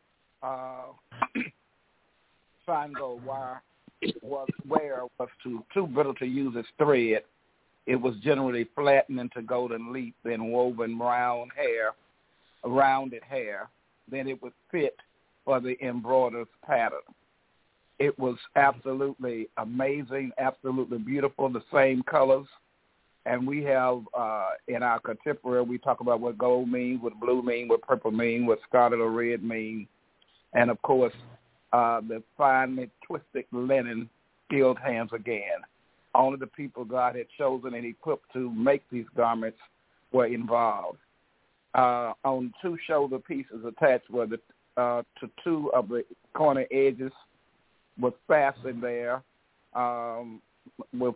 wire was too brittle to use as thread. It was generally flattened into golden leaf, then woven rounded hair. Then it would fit for the embroidered pattern. It was absolutely amazing, absolutely beautiful, the same colors. And we have, in our contemporary, we talk about what gold means, what blue means, what purple means, what scarlet or red means. And, of course, the finely twisted linen, skilled hands again. Only the people God had chosen and equipped to make these garments were involved. On 2 shoulder pieces attached were to 2 of the corner edges was fastened there with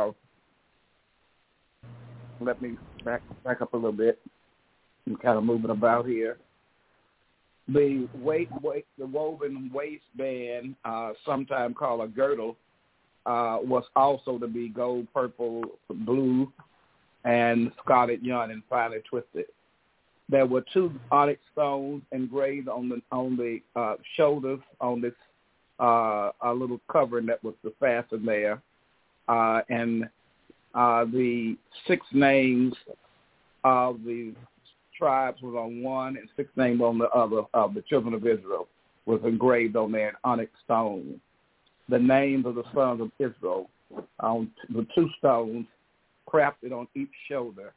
let me back up a little bit and kind of moving about here. The woven waistband, sometimes called a girdle, was also to be gold, purple, blue, and scarlet yarn and finely twisted. There were 2 onyx stones engraved on the shoulders on this a little covering that was to fasten there, and the 6 names of the tribes was on one and 6 names on the other of the children of Israel was engraved on there in onyx stone. The names of the sons of Israel on the 2 stones crafted on each shoulder,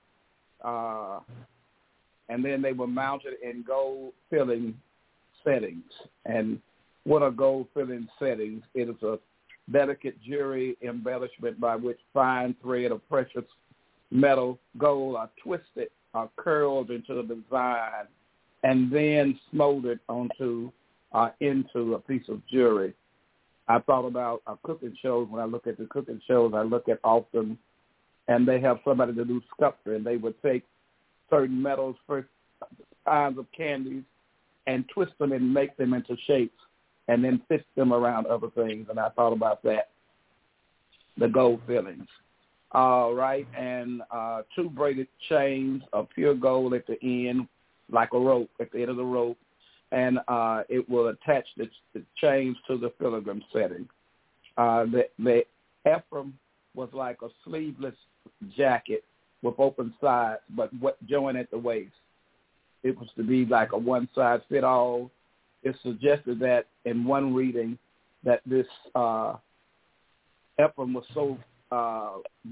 and then they were mounted in gold filling settings. And what are gold filling settings? It is a delicate jewelry embellishment by which fine thread of precious metal gold are twisted, are curled into the design, and then smoldered into a piece of jewelry. I thought about cooking shows. When I look at the cooking shows, I look at often, and they have somebody to do sculpture, and they would take certain metals, first kinds of candies, and twist them and make them into shapes, and then fit them around other things. And I thought about that, the gold fillings. All right, and 2 braided chains of pure gold at the end, like a rope, at the end of the rope, and it will attach the chains to the filigree setting. The ephraim was like a sleeveless jacket with open sides, but joined at the waist. It was to be like a one-size-fit-all. It suggested that in one reading that this ephraim was so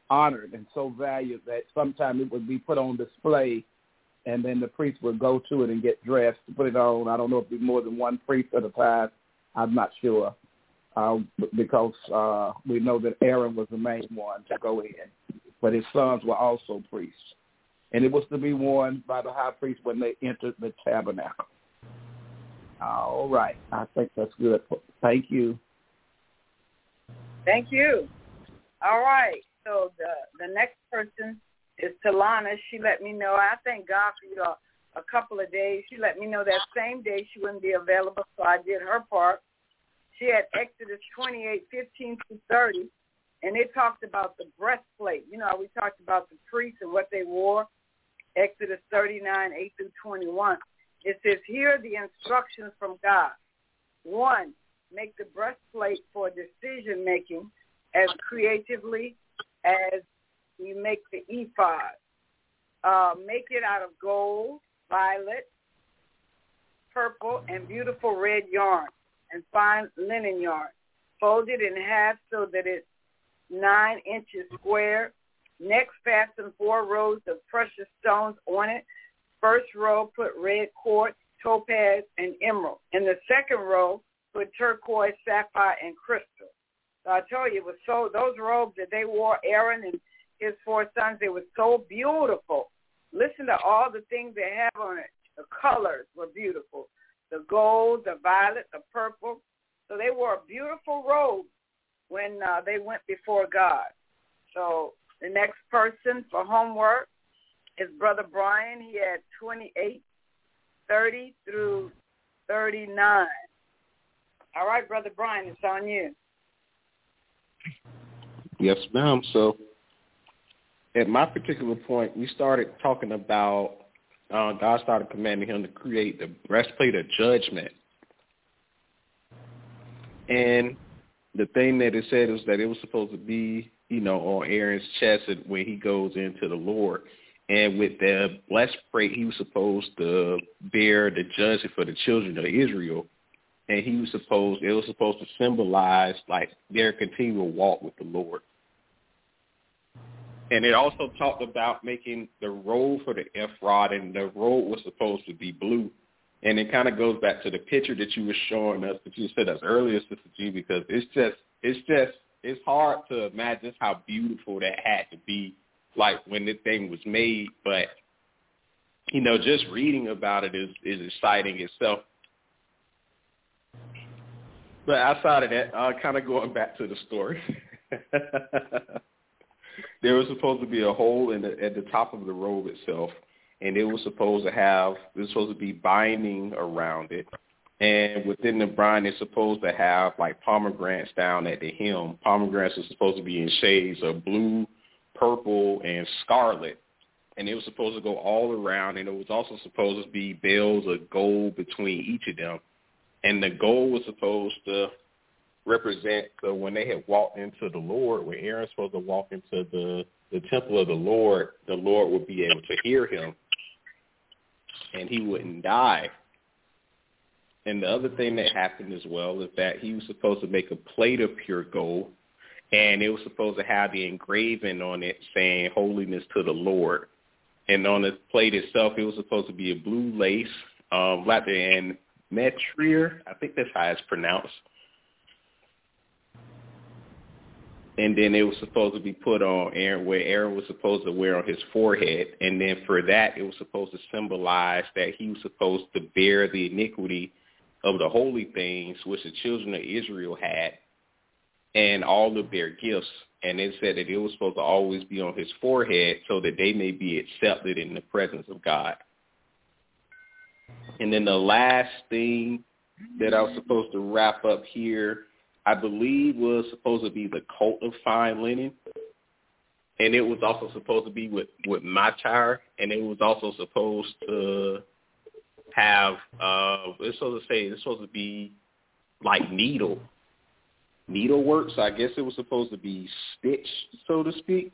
honored and so valued that sometimes it would be put on display, and then the priest would go to it and get dressed to put it on. I don't know if it'd be more than one priest at a time. I'm not sure, because we know that Aaron was the main one to go in, but his sons were also priests. And it was to be worn by the high priest when they entered the tabernacle. All right. I think that's good. Thank you. Thank you. All right. So the next person is Talana. She let me know. I thank God for you a couple of days. She let me know that same day she wouldn't be available, so I did her part. She had Exodus 28:15-30, and it talked about the breastplate. You know, we talked about the priests and what they wore. Exodus 39:8-21. It says, here are the instructions from God. 1, make the breastplate for decision-making as creatively as you make the ephod. Make it out of gold, violet, purple, and beautiful red yarn, and fine linen yarn. Fold it in half so that it's 9 inches square. Next, fasten 4 rows of precious stones on it. First row, put red quartz, topaz, and emerald. In the second row, put turquoise, sapphire, and crystal. So I told you, it was so, those robes that they wore, Aaron and his 4 sons, they were so beautiful. Listen to all the things they have on it. The colors were beautiful. The gold, the violet, the purple. So they wore a beautiful robe when they went before God. So the next person for homework is Brother Brian. He had 28:30-39. All right, Brother Brian, it's on you. Yes, ma'am. So at my particular point, we started talking about God started commanding him to create the breastplate of judgment. And the thing that it said was that it was supposed to be, on Aaron's chest when he goes into the Lord. And with the breastplate, he was supposed to bear the judgment for the children of Israel. And it was supposed to symbolize like their continual walk with the Lord. And it also talked about making the robe for the ephod, and the robe was supposed to be blue. And it kind of goes back to the picture that you were showing us, that you said us earlier, Sister G, because it's hard to imagine how beautiful that had to be, like when this thing was made. But, just reading about it is exciting itself. But outside of that, kind of going back to the story, there was supposed to be a hole at the top of the robe itself, and it was supposed to be binding around it. And within the bind, it's supposed to have like pomegranates down at the hem. Pomegranates are supposed to be in shades of blue, purple, and scarlet. And it was supposed to go all around, and it was also supposed to be bells of gold between each of them. And the gold was supposed to represent, so when they had walked into the Lord, when Aaron's supposed to walk into the temple of the Lord would be able to hear him, and he wouldn't die. And the other thing that happened as well is that he was supposed to make a plate of pure gold, and it was supposed to have the engraving on it saying holiness to the Lord. And on the plate itself, it was supposed to be a blue lace, and metrier, I think that's how it's pronounced. And then it was supposed to be put on Aaron, where Aaron was supposed to wear on his forehead. And then for that, it was supposed to symbolize that he was supposed to bear the iniquity of the holy things which the children of Israel had, and all of their gifts. And it said that it was supposed to always be on his forehead so that they may be accepted in the presence of God. And then the last thing that I was supposed to wrap up here, I believe, was supposed to be the coat of fine linen. And it was also supposed to be with machar. And it was also supposed to have, it's supposed to be like needlework. So I guess it was supposed to be stitched, so to speak.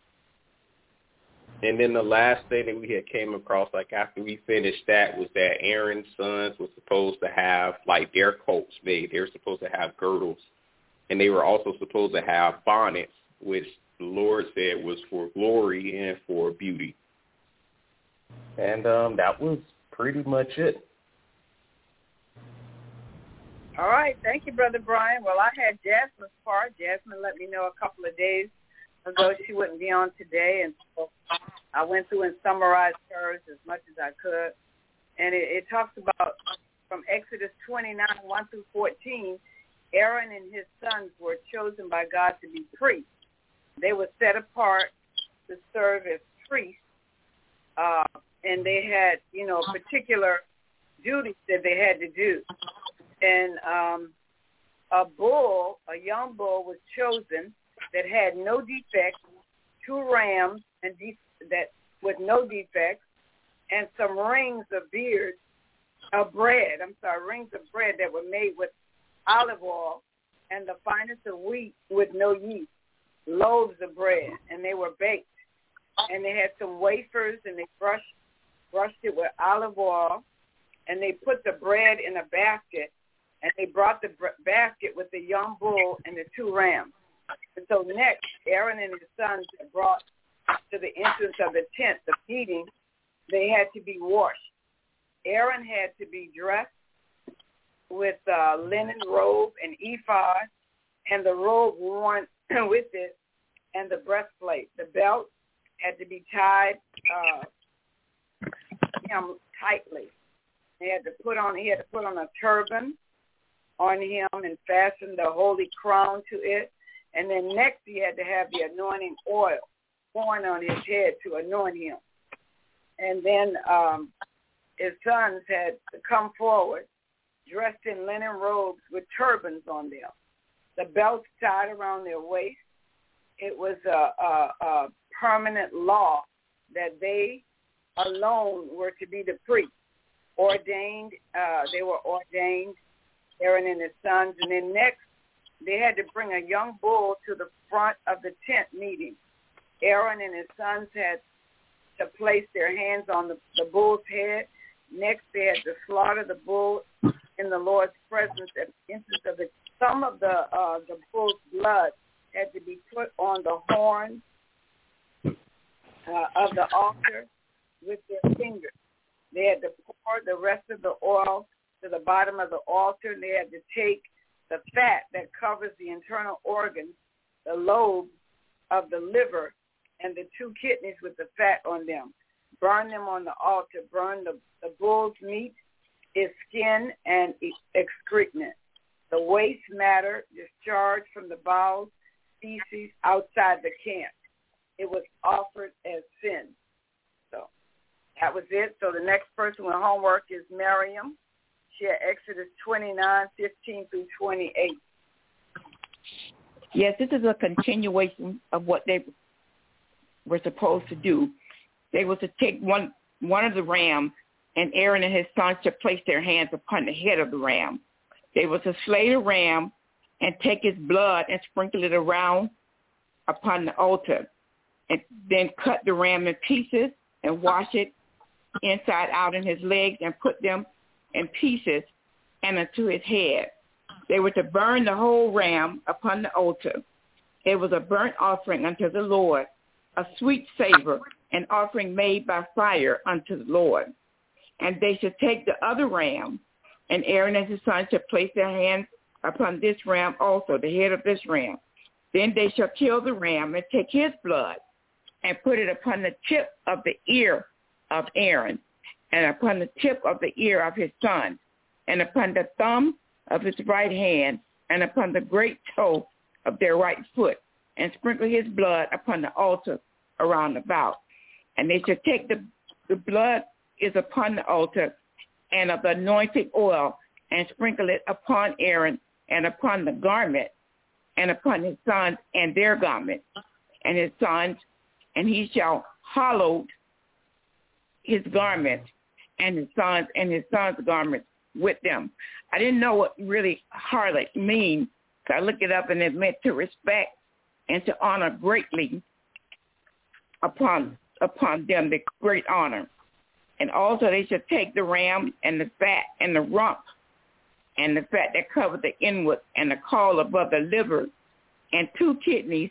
And then the last thing that we had came across, like after we finished that, was that Aaron's sons were supposed to have like their coats made. They were supposed to have girdles, and they were also supposed to have bonnets, which the Lord said was for glory and for beauty. And that was pretty much it. All right. Thank you, Brother Brian. Well, I had Jasmine's part. Jasmine let me know a couple of days ago she wouldn't be on today, and so I went through and summarized hers as much as I could. And it talks about from Exodus 29, 1 through 14, Aaron and his sons were chosen by God to be priests. They were set apart to serve as priests, and they had, particular duties that they had to do. And a young bull was chosen that had no defects, 2 rams with no defects, and some rings of bread that were made with olive oil and the finest of wheat with no yeast, loaves of bread, and they were baked. And they had some wafers, and they brushed it with olive oil, and they put the bread in a basket, and they brought the basket with the young bull and the 2 rams. And so next, Aaron and his sons brought to the entrance of the tent, the meeting, they had to be washed. Aaron had to be dressed with a linen robe and ephod, and the robe worn with it, and the breastplate. The belt had to be tied tightly. He had to put on a turban on him and fasten the holy crown to it. And then next he had to have the anointing oil poured on his head to anoint him. And then his sons had to come forward dressed in linen robes with turbans on them, the belts tied around their waist. It was a permanent law that they alone were to be the priests. They were ordained, Aaron and his sons. And then next, they had to bring a young bull to the front of the tent meeting. Aaron and his sons had to place their hands on the bull's head. Next, they had to slaughter the bull in the Lord's presence at the entrance of it. Some of the bull's blood had to be put on the horn of the altar with their fingers. They had to pour the rest of the oil to the bottom of the altar, and they had to take the fat that covers the internal organs, the lobe of the liver, and the 2 kidneys with the fat on them. Burn them on the altar. Burn the bull's meat, its skin, and excrement. The waste matter discharged from the bowels, feces outside the camp. It was offered as sin. So that was it. So the next person with homework is Miriam. She had Exodus 29, 15 through 28. Yes, this is a continuation of what they were supposed to do. They were to take one of the rams, and Aaron and his sons to place their hands upon the head of the ram. They were to slay the ram and take his blood and sprinkle it around upon the altar, and then cut the ram in pieces and wash it inside out in his legs and put them in pieces and unto his head. They were to burn the whole ram upon the altar. It was a burnt offering unto the Lord, a sweet savor, an offering made by fire unto the Lord. And they should take the other ram, and Aaron and his sons should place their hands upon this ram also, the head of this ram. Then they shall kill the ram and take his blood and put it upon the tip of the ear of Aaron, and upon the tip of the ear of his son, and upon the thumb of his right hand, and upon the great toe of their right foot, and sprinkle his blood upon the altar around about. And they shall take the blood is upon the altar, and of the anointing oil, and sprinkle it upon Aaron, and upon the garment, and upon his sons and their garment, and his sons, and he shall hallow his garment, and his sons and his sons' garments with them. I didn't know what really harlot means, so I looked it up, and it meant to respect and to honor greatly upon them, the great honor. And also they should take the ram and the fat and the rump and the fat that covered the inward and the caul above the liver and 2 kidneys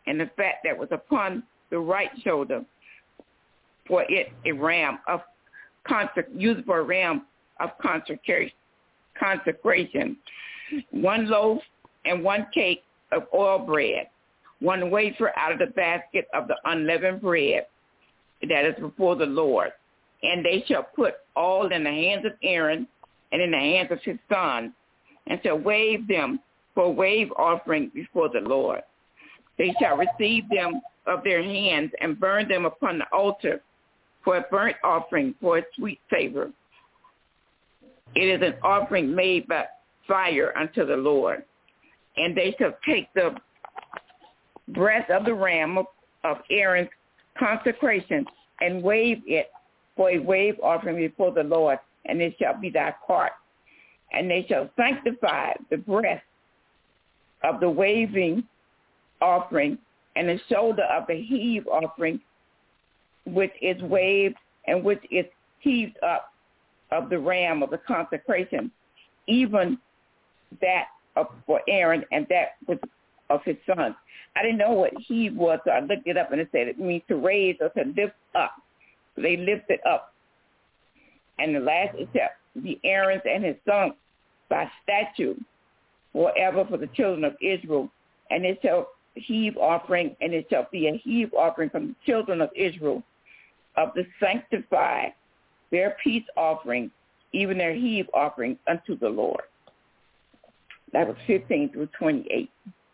and the fat that was upon the right shoulder, for it a ram of used for a ram of consecration, 1 loaf and 1 cake of oil bread, 1 wafer out of the basket of the unleavened bread that is before the Lord. And they shall put all in the hands of Aaron and in the hands of his sons, and shall wave them for a wave offering before the Lord. They shall receive them of their hands and burn them upon the altar for a burnt offering, for a sweet savor. It is an offering made by fire unto the Lord. And they shall take the breast of the ram of Aaron's consecration and wave it for a wave offering before the Lord, and it shall be thy part. And they shall sanctify the breast of the waving offering and the shoulder of the heave offering, which is waved and which is heaved up of the ram of the consecration, even that for Aaron and that was of his sons. I didn't know what heave was, so I looked it up, and it said it means to raise or to lift up. They lifted up. And the last is to be Aaron's and his sons by statute forever for the children of Israel. And it shall heave offering, and it shall be a heave offering from the children of Israel of the sanctified, their peace offering, even their heave offering unto the Lord. That was 15 through 28.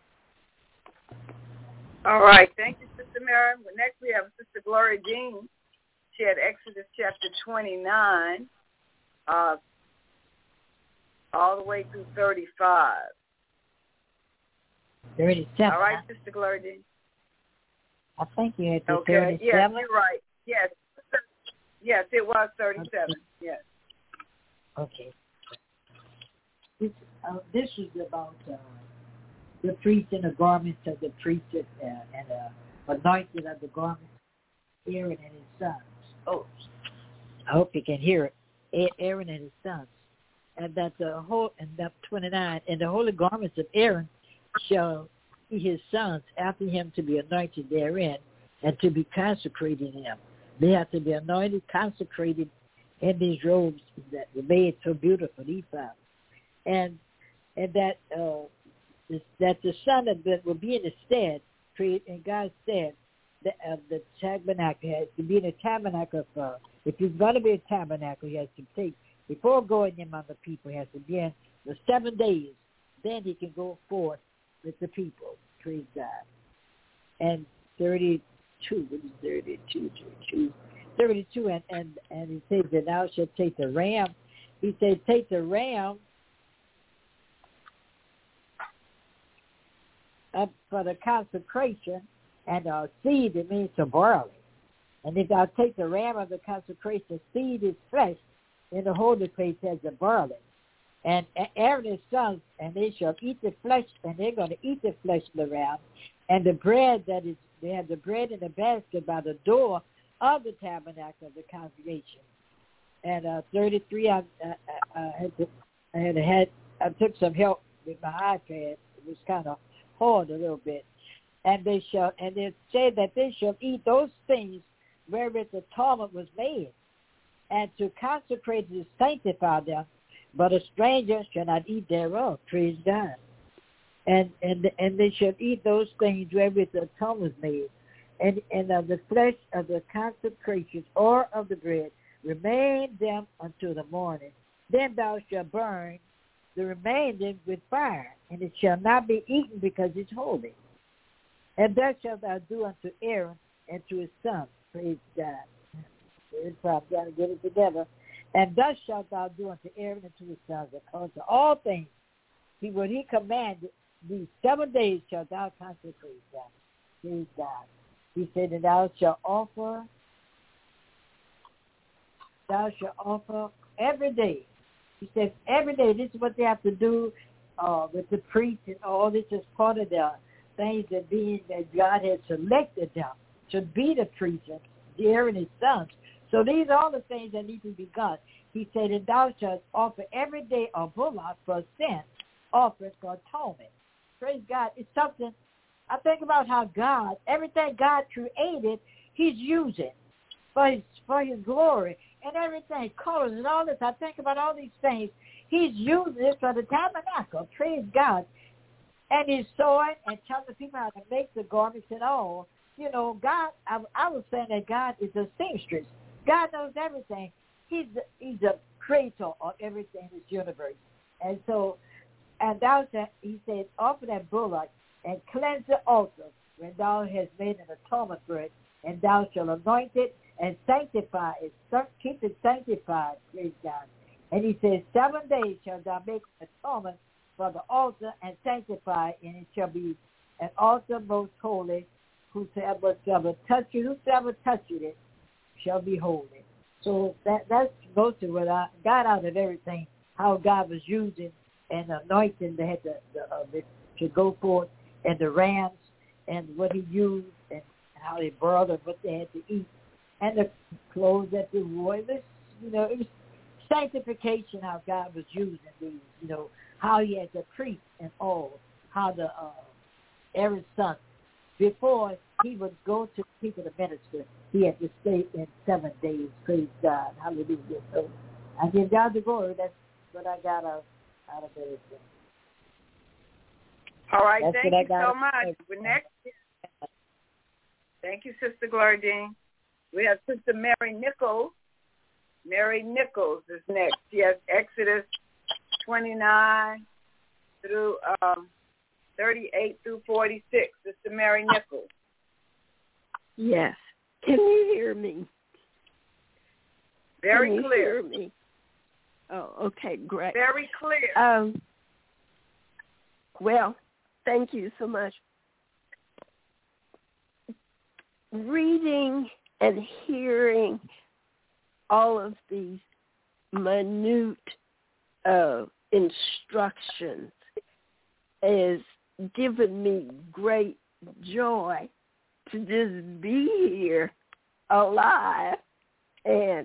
All right. Thank you, Sister Mary. Well, next we have Sister Gloria Jean. She had Exodus chapter 29, all the way through 35. 37. All right, Sister Gloria Jean. I think you had to okay. 37. Yes, you're right. Yes. Yes, it was 37. Okay. Yes. Okay. This is about the priest and the garments of the priest and anointed of the garments, Aaron and his sons. Oh, I hope you can hear it. Aaron and his sons. And that the whole, and that 29, and the holy garments of Aaron shall be his sons after him to be anointed therein and to be consecrated in them. They have to be anointed, consecrated in these robes that were made so beautiful, ephod. And that the son that will be in the stead, create in God's stead, the tabernacle has to be in a tabernacle of, if he's going to be a tabernacle, he has to take, before going among the people, he has to be in the 7 days. Then he can go forth with the people. Praise God. And 32, what is 32? 32, and he says that thou shalt take the ram. He said, take the ram up for the consecration, and seed, it means to boil it. And if thou take the ram of the consecration, seed is flesh in the holy place as a boil it. And Aaron and his sons, and they shall eat the flesh, and they're going to eat the flesh of the ram. And the bread that is, they have the bread in the basket by the door of the tabernacle of the congregation. And 33, I took some help with my iPad. It was kind of hard a little bit. And they say that they shall eat those things wherewith the atonement was made, and to consecrate and sanctify them. But a stranger shall not eat thereof. Praise God. And they shall eat those things wherewith the atonement was made, and of the flesh of the consecration or of the bread remain them until the morning. Then thou shalt burn the remaining with fire, and it shall not be eaten because it's holy. And thus shalt thou do unto Aaron and to his sons. Praise God. I'm trying to get it together. And thus shalt thou do unto Aaron and to his sons, according to all things. See, what he commanded, these 7 days shalt thou consecrate them. Praise God. He said that thou shalt offer every day. He says every day. This is what they have to do with the priests and all. This is part of the things that God has selected them to be the priests, Aaron and his sons. So these are all the things that need to be done. He said, and thou shalt offer every day a bullock for sin, offering for atonement. Praise God. It's something I think about how God, everything God created, he's using for his glory and everything, colors and all this. I think about all these things. He's using it for the tabernacle. Praise God. And he's sewing and telling the people how to make the garments and all. You know, God, I was saying that God is a seamstress. God knows everything. He's a creator of everything in this universe. And so, and thou shalt, he said, offer that bullock and cleanse the altar when thou hast made an atonement for it, and thou shalt anoint it and sanctify it. Keep it sanctified, praise God. And he says, 7 days shalt thou make atonement for the altar and sanctify it, and it shall be an altar most holy. Whosoever toucheth it shall be holy. So that's mostly what I got out of everything, how God was using and anointing they had to go forth, and the rams and what he used and how they brought and what they had to eat, and the clothes that they wore. It was sanctification, how God was using these, how he had the priests and all, how the Aaron's son, before he would go to people to minister, he had to stay in 7 days. Praise God. Hallelujah. So I give God the glory. That's what I got out of everything. All right. Thank you so much. We're next. Thank you, Sister Gloria Dean. We have Sister Mary Nichols. Mary Nichols is next. She has Exodus 29 through 38 through 46. Sister Mary Nichols. Yes. Can you hear me? Very Can you clear. Hear me? Oh, okay, great. Very clear. Well, thank you so much. Reading and hearing all of these minute instructions has given me great joy to just be here alive and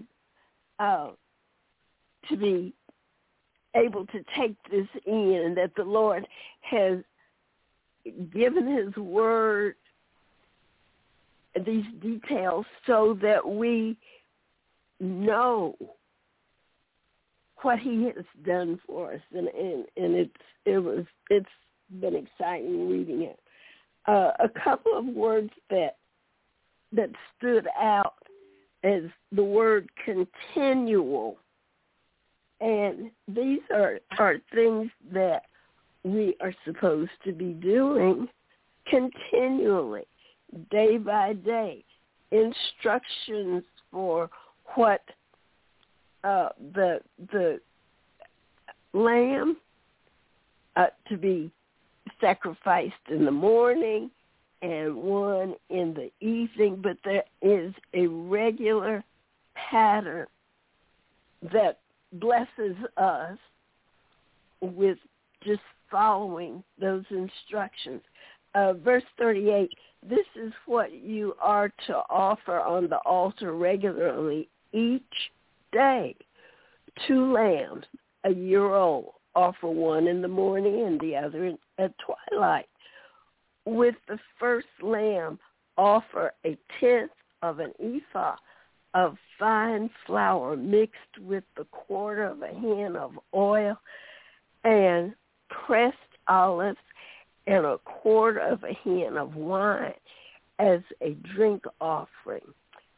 to be able to take this in, that the Lord has given his word, these details, so that we know what he has done for us, and it's been exciting reading it. A couple of words that stood out as the word continual, and these are things that we are supposed to be doing continually, day by day. Instructions for what the lamb to be sacrificed in the morning and one in the evening, but there is a regular pattern that blesses us with just following those instructions. Verse 38, this is what you are to offer on the altar regularly each day. 2 lambs, a year old. Offer one in the morning and the other at twilight. With the first lamb, offer 1/10 of an ephah of fine flour mixed with the 1/4 of a hin of oil and pressed olives and 1/4 of a hin of wine as a drink offering.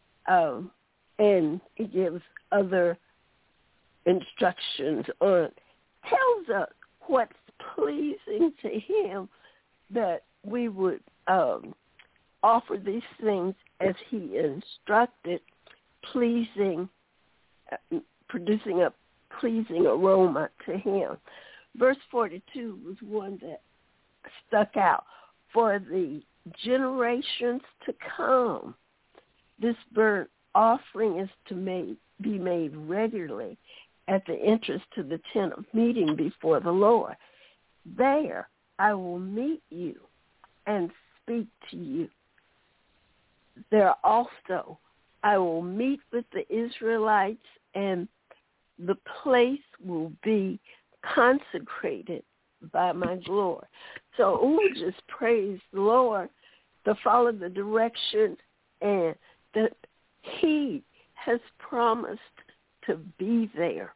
And it gives other instructions on, tells us what's pleasing to him, that we would offer these things as he instructed, pleasing, producing a pleasing aroma to him. Verse 42 was one that stuck out. For the generations to come, this burnt offering is to be made regularly at the entrance to the tent of meeting before the Lord. There I will meet you and speak to you. There also I will meet with the Israelites, and the place will be consecrated by my glory. So we just praise the Lord to follow the direction and that he has promised to be there.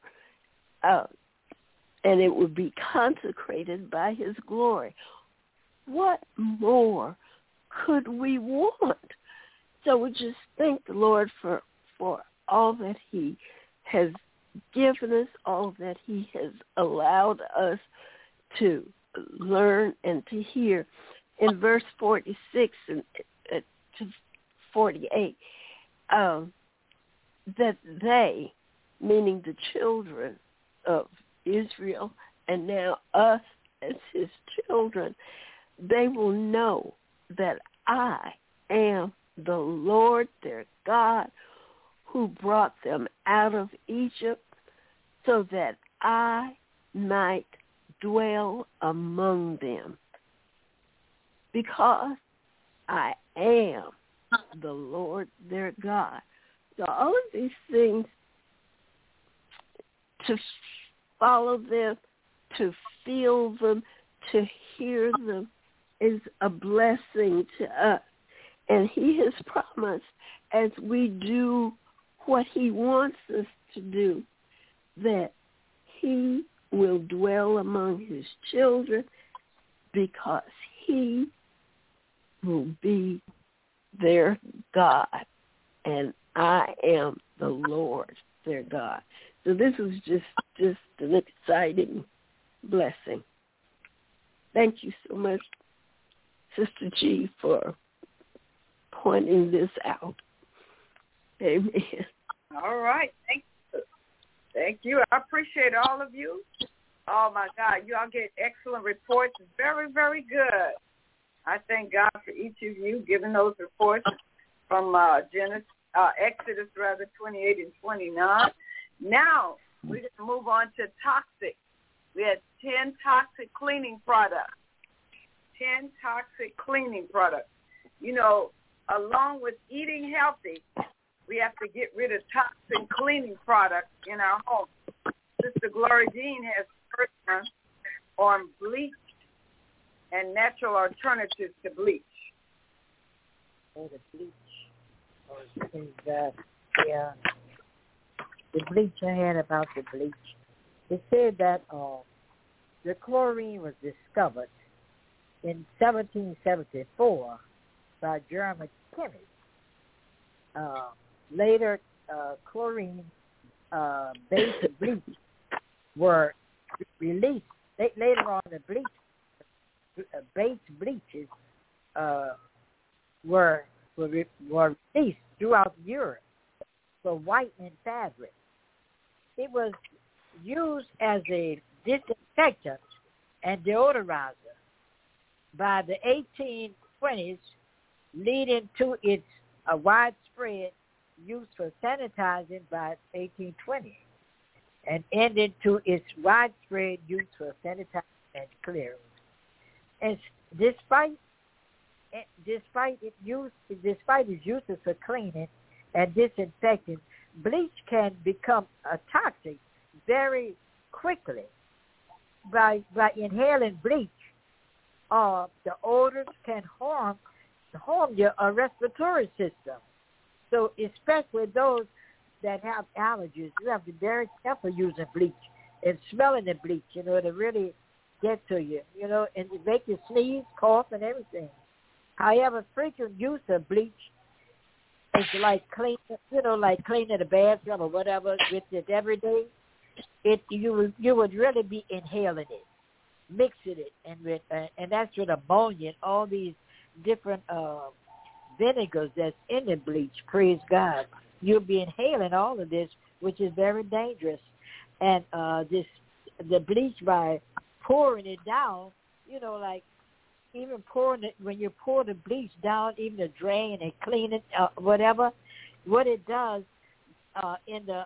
And it would be consecrated by his glory. What more could we want? So we just thank the Lord for all that he has given us, all that he has allowed us to learn and to hear. In verse 46 and to 48, that they, meaning the children of Israel, and now us as his children, they will know that I am the Lord their God who brought them out of Egypt so that I might dwell among them, because I am the Lord their God. So all of these things, to follow them, to feel them, to hear them, is a blessing to us. And he has promised, as we do what he wants us to do, that he will dwell among his children, because he will be their God, and I am the Lord their God. So this is just an exciting blessing. Thank you so much, Sister G, for pointing this out. Amen. All right. Thank you. I appreciate all of you. Oh, my God. You all get excellent reports. It's very, very good. I thank God for each of you giving those reports from Exodus 28 and 29. Now, we're going to move on to toxic. We had 10 toxic cleaning products. 10 toxic cleaning products. You know, along with eating healthy, we have to get rid of toxic cleaning products in our home. Sister Gloria Jean has first on bleach and natural alternatives to bleach. Oh, the bleach. Yeah. The bleach, I had about the bleach. It said that the chlorine was discovered in 1774 by German chemists. Later, chlorine-based bleach were released. Later on, the based bleaches were released throughout Europe for whitening fabric. It was used as a disinfectant and deodorizer by the 1820s, leading to its widespread use for sanitizing by 1820, and ended to its widespread use for sanitizing and clearing. And despite its uses for cleaning and disinfecting, bleach can become toxic very quickly. By inhaling bleach, the odors can harm your respiratory system. So especially those that have allergies, you have to be very careful using bleach and smelling the bleach, to really get to you, and it make you sneeze, cough, and everything. However, frequent use of bleach is like cleaning the bathroom or whatever with it every day. You would really be inhaling it, mixing it, and that's with ammonia and all these different vinegars that's in the bleach. Praise God. You'll be inhaling all of this, which is very dangerous. And the bleach, by pouring it down, even pouring it, when you pour the bleach down, even the drain and clean it, whatever, what it does in the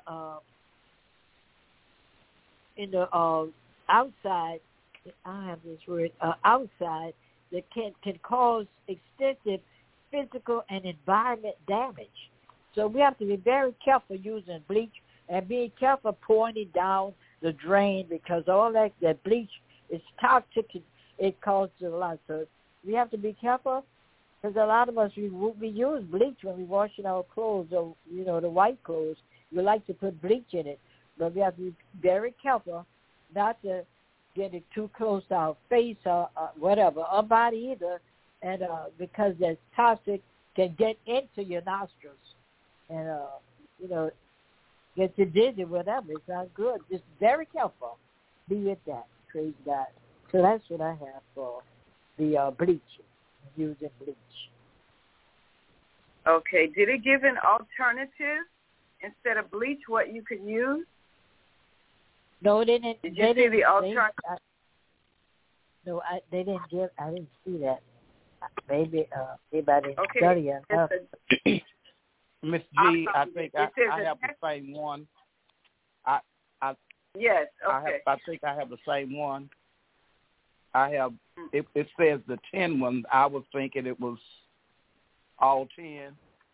outside, I have this word, outside, that can cause extensive physical and environment damage. So we have to be very careful using bleach and being careful pouring it down the drain, because all that bleach it's toxic. It causes a lot. So we have to be careful because a lot of us, we use bleach when we're washing our clothes or, the white clothes. We like to put bleach in it. But we have to be very careful not to get it too close to our face or whatever, our body either, and because that toxic can get into your nostrils and, get you dizzy, whatever. It's not good. Just very careful. Be with that. Praise God. So that's what I have for the bleach, using bleach. Okay. Did it give an alternative instead of bleach, what you could use? No, they didn't. Did you see the alternative? They didn't give. I didn't see that. Maybe I didn't study enough. Miss G, I think I have the same one. Yes. Okay. I think I have the same one. I have. It says the 10 ones. I was thinking it was all 10.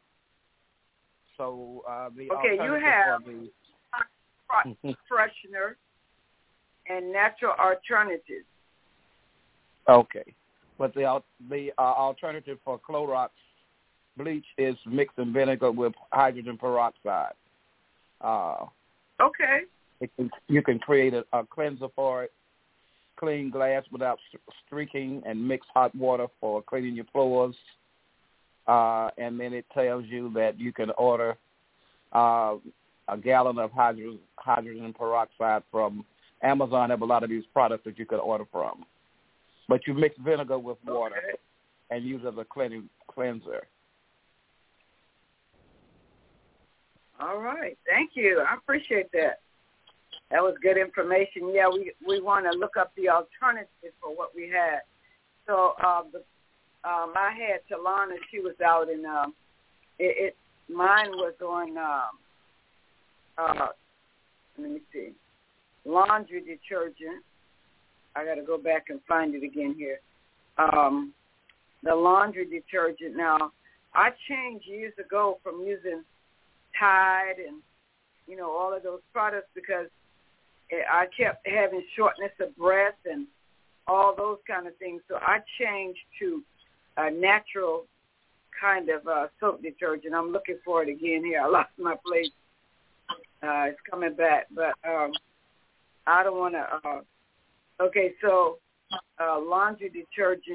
So the you have freshener and natural alternatives. Okay, but the alternative for Clorox bleach is mixing vinegar with hydrogen peroxide. Okay. You can create a cleanser for it, clean glass without streaking, and mix hot water for cleaning your floors. And then it tells you that you can order a gallon of hydrogen peroxide from Amazon. Have a lot of these products that you could order from. But you mix vinegar with water and use it as a cleanser. All right. Thank you. I appreciate that. That was good information. Yeah, we want to look up the alternatives for what we had. So I had Talana. She was out in mine was on let me see, laundry detergent. I got to go back and find it again here. The laundry detergent. Now, I changed years ago from using Tide and, all of those products because I kept having shortness of breath and all those kind of things. So I changed to a natural kind of soap detergent. I'm looking for it again here. I lost my place. It's coming back, but I don't want to. Okay, so laundry detergent,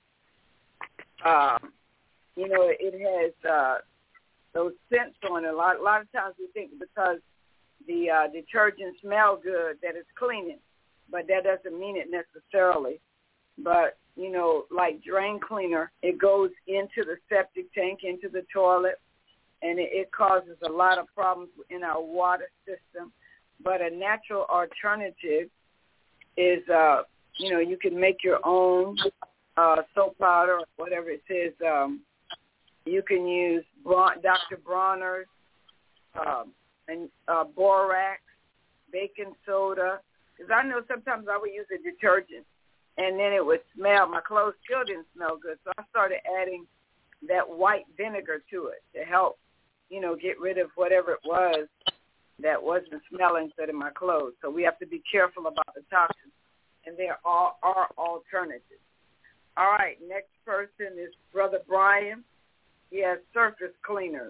it has those scents on it. A lot of times we think because the detergent smell good that it's cleaning, but that doesn't mean it necessarily. But, like drain cleaner, it goes into the septic tank, into the toilet, and it causes a lot of problems in our water system. But a natural alternative is, you can make your own soap powder, or whatever it says. You can use Dr. Bronner's and borax, baking soda. Because I know sometimes I would use a detergent, and then it would smell. My clothes still didn't smell good, so I started adding that white vinegar to it to help, get rid of whatever it was that wasn't smelling good in my clothes. So we have to be careful about the toxins, and there are alternatives. All right, next person is Brother Brian. He has surface cleaners.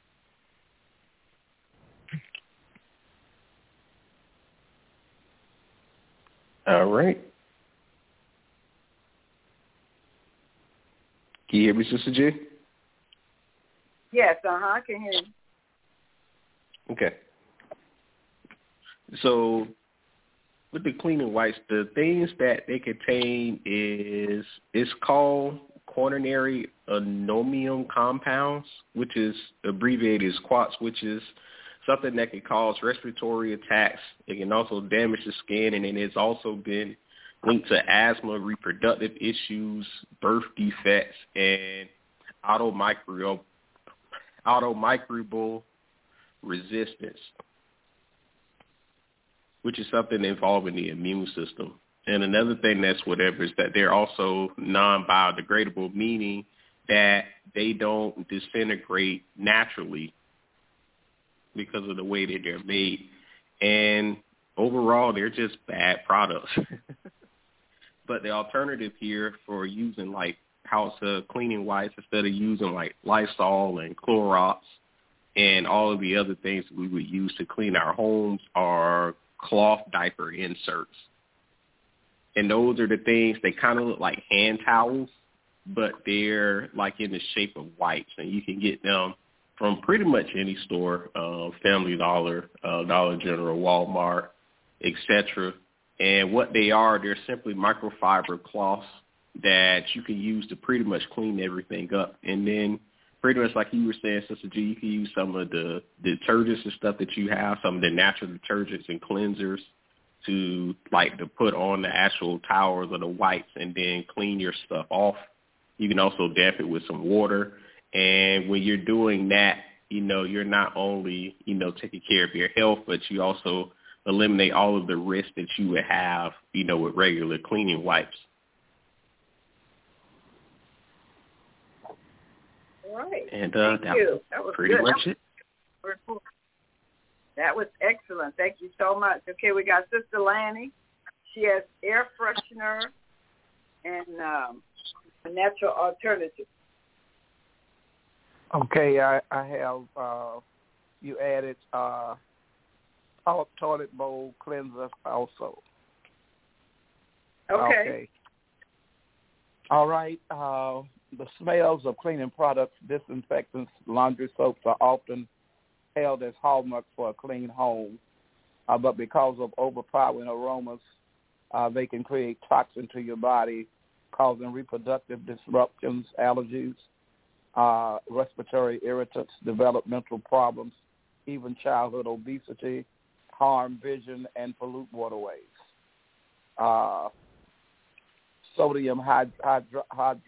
All right. Can you hear me, Sister G? Yes, I can hear you. Okay. So with the cleaning wipes, the things that they contain it's called quaternary ammonium compounds, which is abbreviated as QUATS, which is something that can cause respiratory attacks. It can also damage the skin, and then it's also been linked to asthma, reproductive issues, birth defects, and automicrobial resistance, which is something involving the immune system. And another thing that's whatever is that they're also non-biodegradable, meaning that they don't disintegrate naturally because of the way that they're made. And overall, they're just bad products. But the alternative here for using like house cleaning wipes instead of using like Lysol and Clorox and all of the other things we would use to clean our homes are cloth diaper inserts. And those are the things, they kind of look like hand towels, but they're like in the shape of wipes. And you can get them from pretty much any store, Family Dollar, Dollar General, Walmart, etc. And what they are, they're simply microfiber cloths that you can use to pretty much clean everything up. And then pretty much like you were saying, Sister G, you can use some of the detergents and stuff that you have, some of the natural detergents and cleansers to put on the actual towels or the wipes and then clean your stuff off. You can also damp it with some water. And when you're doing that, you're not only, taking care of your health, but you also eliminate all of the risks that you would have, with regular cleaning wipes. Right. And Thank you. That was pretty good. much it. That was excellent. Thank you so much. Okay, we got Sister Lanny. She has air freshener and a natural alternative. Okay, I have you added toilet bowl cleanser also. Okay. All right. The smells of cleaning products, disinfectants, laundry soaps are often held as hallmarks for a clean home, but because of overpowering aromas, they can create toxins to your body, causing reproductive disruptions, allergies, respiratory irritants, developmental problems, even childhood obesity, harm vision, and pollute waterways. Sodium hydroxide,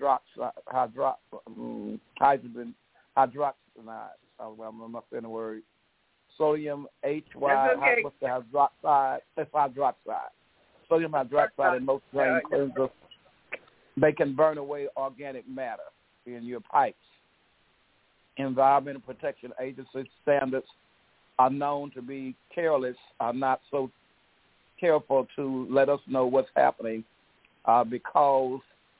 hydrogen hydroxide. I'm not saying the word. Sodium what's the hydroxide? It's hydroxide. Sodium hydroxide in most drain cleansers. They can burn away organic matter in your pipes. Environmental Protection Agency standards are known to be careless, are not so careful to let us know what's happening because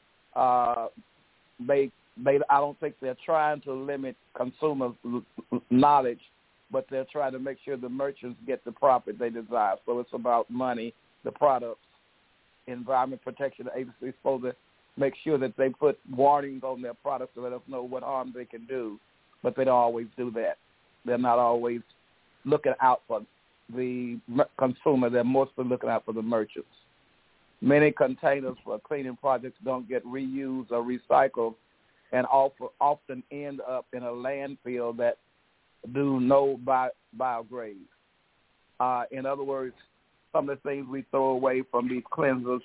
I don't think they're trying to limit consumer knowledge, but they're trying to make sure the merchants get the profit they desire. So it's about money, the products. Environment Protection Agency is supposed to make sure that they put warnings on their products to let us know what harm they can do, but they don't always do that. They're not always looking out for the consumer. They're mostly looking out for the merchants. Many containers for cleaning projects don't get reused or recycled and often end up in a landfill that do no biodegrade. In other words, some of the things we throw away from these cleansers,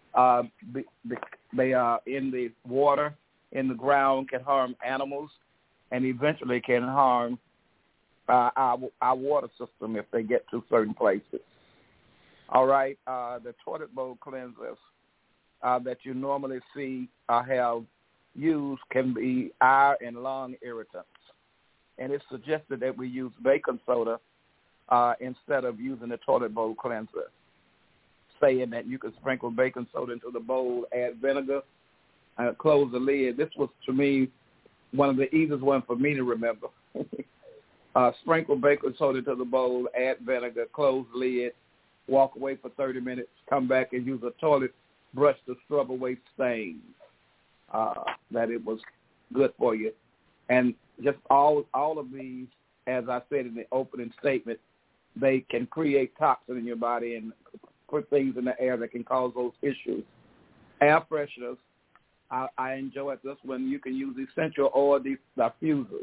they are in the water, in the ground, can harm animals, and eventually can harm our water system if they get to certain places. All right, the toilet bowl cleansers that you normally see have used can be eye and lung irritants. And it's suggested that we use baking soda instead of using the toilet bowl cleanser, saying that you could sprinkle baking soda into the bowl, add vinegar, close the lid. This was, to me, one of the easiest ones for me to remember. Sprinkle baking soda into the bowl, add vinegar, close the lid, walk away for 30 minutes, come back and use a toilet brush to scrub away stains. That it was good for you. And just all of these, as I said in the opening statement, they can create toxins in your body and put things in the air that can cause those issues. Air fresheners, I enjoy this one. You can use essential oil diffusers.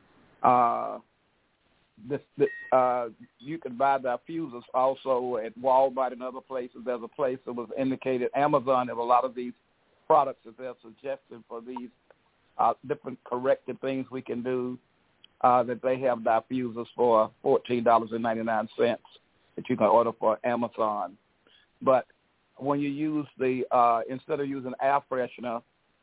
You can buy diffusers also at Walmart and other places. There's a place that was indicated. Amazon have a lot of these products that they're suggesting for these different corrective things we can do that they have diffusers for $14.99 that you can order for Amazon. But when you use instead of using air freshener,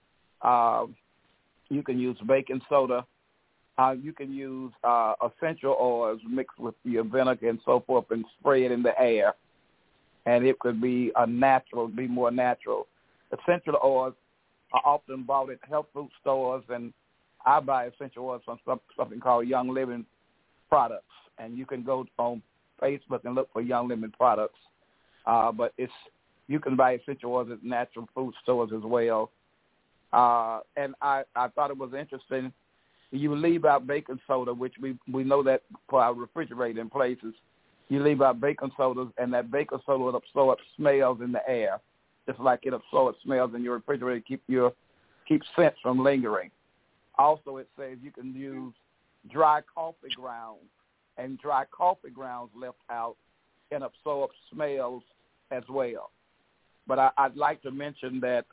you can use baking soda. You can use essential oils mixed with your vinegar and so forth and spray it in the air. And it could be more natural. essential oils are often bought at health food stores, and I buy essential oils from something called Young Living Products. And you can go on Facebook and look for Young Living Products. But you can buy essential oils at natural food stores as well. And I thought it was interesting. You leave out baking soda, which we know that for our refrigerator in places. You leave out baking sodas, and that baking soda will absorb smells in the air, just like it absorbs smells in your refrigerator to keep scents from lingering. Also, it says you can use dry coffee grounds, and dry coffee grounds left out can absorb smells as well. But I'd like to mention that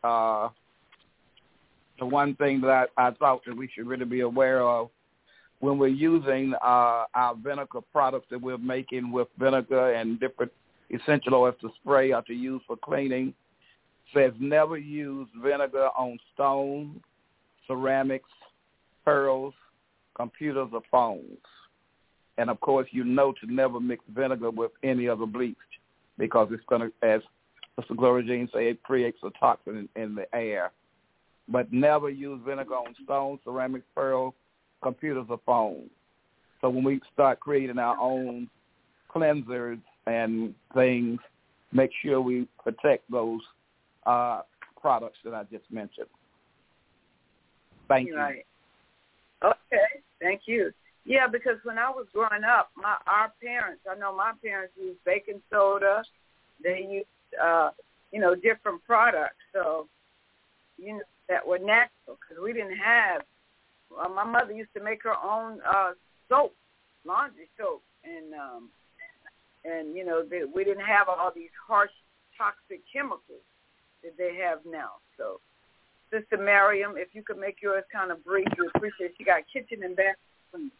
the one thing that I thought that we should really be aware of when we're using our vinegar products that we're making with vinegar and different essential oils to spray or to use for cleaning, says never use vinegar on stone, ceramics, pearls, computers, or phones. And, of course, to never mix vinegar with any other bleach because it's going to, as Mr. Gloria Jean said, it creates a toxin in the air. But never use vinegar on stone, ceramics, pearls, computers, or phones. So when we start creating our own cleansers and things, make sure we protect those products that I just mentioned. Thank you. Right. Okay. Thank you. Yeah, because when I was growing up, our parents, I know my parents used baking soda. They used, different products. So, that were natural because we didn't have. My mother used to make her own soap, laundry soap, and we didn't have all these harsh, toxic chemicals that they have now. So, Sister Miriam, if you could make yours kind of brief, we appreciate. She got kitchen and bathroom.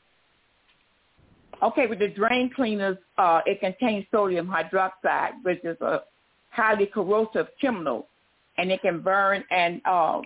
Okay, with the drain cleaners, it contains sodium hydroxide, which is a highly corrosive chemical, and it can burn and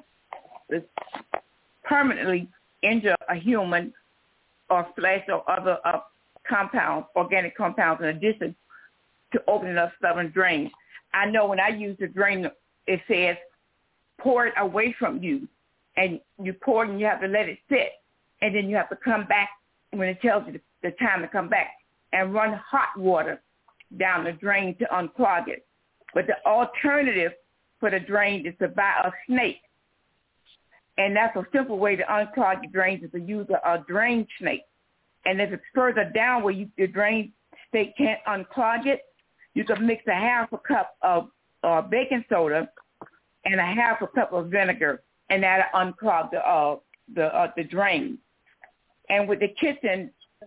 permanently injure a human or flesh or other compounds, organic compounds, in addition to opening up stubborn drains. I know when I use the drain, it says pour it away from you, and you pour it and you have to let it sit, and then you have to come back when it tells you the time to come back and run hot water down the drain to unclog it. But the alternative for the drain is to buy a snake. And that's a simple way to unclog the drains is to use a drain snake. And if it's further down where your drain snake can't unclog it, you can mix a half a cup of baking soda and a half a cup of vinegar, and that'll unclog the drain. And with the kitchen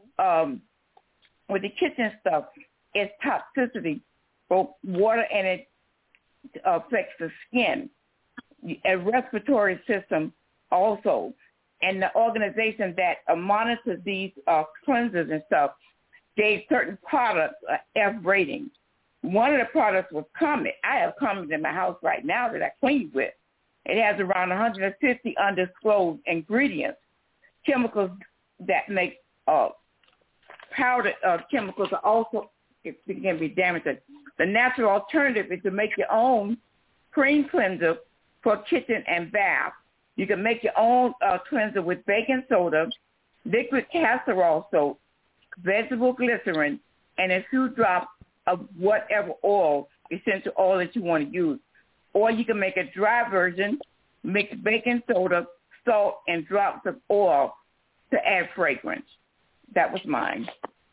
stuff, it's toxicity for water, and it affects the skin, a respiratory system also. And the organization that monitors these cleansers and stuff gave certain products an F rating. One of the products was Comet. I have Comet in my house right now that I clean with. It has around 150 undisclosed ingredients. Chemicals that make powdered chemicals are also can be damaging. The natural alternative is to make your own cream cleanser for kitchen and bath. You can make your own cleanser with baking soda, liquid castor oil soap, vegetable glycerin, and a few drops of whatever oil, essential oil that you want to use. Or you can make a dry version, mix baking soda, salt, and drops of oil to add fragrance. That was mine.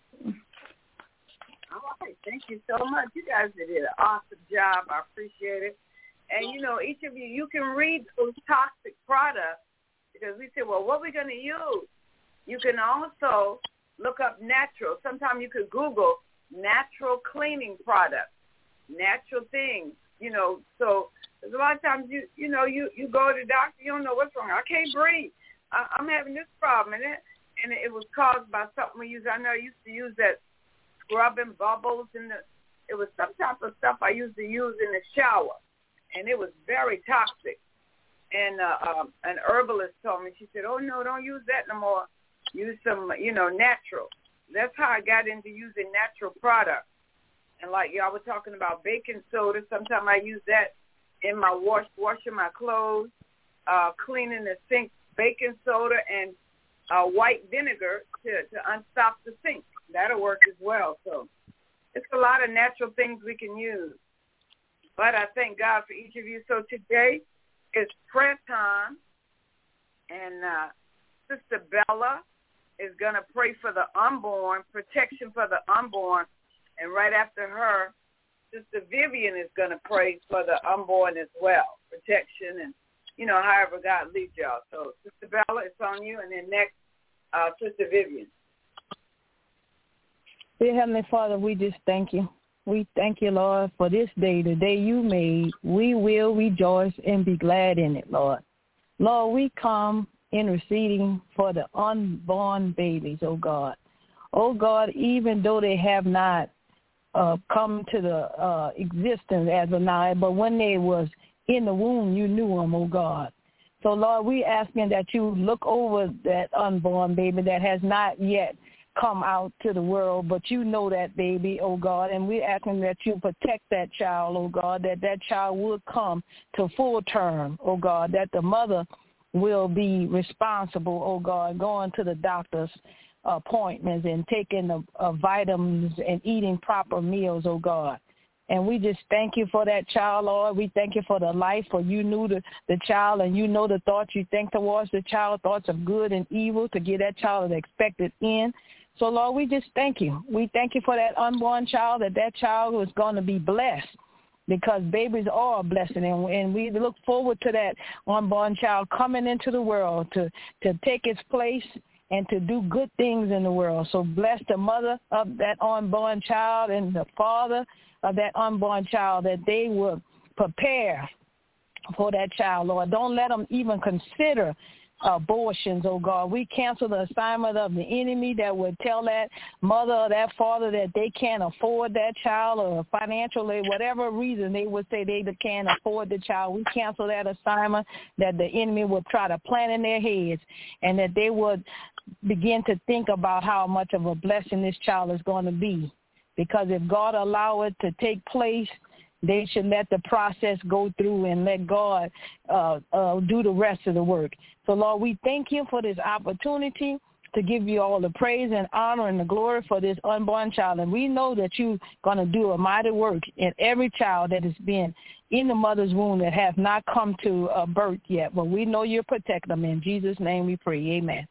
All right. Thank you so much. You guys did an awesome job. I appreciate it. And, each of you, you can read those toxic products because we said, well, what are we going to use? You can also look up natural. Sometimes you could Google natural cleaning products, natural things, So there's a lot of times you go to the doctor, you don't know what's wrong. I can't breathe. I'm having this problem, and it was caused by something we use. I know I used to use that scrubbing bubbles it was some type of stuff I used to use in the shower, and it was very toxic. And an herbalist told me, she said, oh, no, don't use that no more. Use some, natural. That's how I got into using natural products. And like y'all were talking about baking soda, sometimes I use that in my washing my clothes, cleaning the sink, baking soda and white vinegar to unstop the sink. That'll work as well. So it's a lot of natural things we can use. But I thank God for each of you. So today is prayer time, and Sister Bella is going to pray for the unborn, protection for the unborn, and right after her, Sister Vivian is going to pray for the unborn as well, protection and, however God leads y'all. So, Sister Bella, it's on you, and then next, Sister Vivian. Dear Heavenly Father, we just thank you. We thank you, Lord, for this day, the day you made. We will rejoice and be glad in it, Lord. Lord, we come interceding for the unborn babies, oh God. Oh God, even though they have not come to the existence as of now, but when they was in the womb, you knew them, oh God. So, Lord, we asking that you look over that unborn baby that has not yet come out to the world, but you know that baby, oh God, and we're asking that you protect that child, oh God, that child will come to full term, oh God, that the mother will be responsible, oh God, going to the doctor's appointments and taking the vitamins and eating proper meals, oh God. And we just thank you for that child, Lord. We thank you for the life, for you knew the child, and you know the thoughts you think towards the child, thoughts of good and evil, to give that child an expected end. So, Lord, we just thank you. We thank you for that unborn child, that child is going to be blessed, because babies are a blessing, and we look forward to that unborn child coming into the world to take its place and to do good things in the world. So bless the mother of that unborn child and the father of that unborn child, that they will prepare for that child, Lord. Don't let them even consider abortions, oh God. We cancel the assignment of the enemy that would tell that mother or that father that they can't afford that child, or financially, whatever reason they would say they can't afford the child. We cancel that assignment that the enemy would try to plant in their heads, and that they would begin to think about how much of a blessing this child is going to be. Because if God allow it to take place, they should let the process go through and let God do the rest of the work. So, Lord, we thank you for this opportunity to give you all the praise and honor and the glory for this unborn child. And we know that you're going to do a mighty work in every child that has been in the mother's womb that has not come to birth yet. But we know you'll protect them. In Jesus' name we pray. Amen.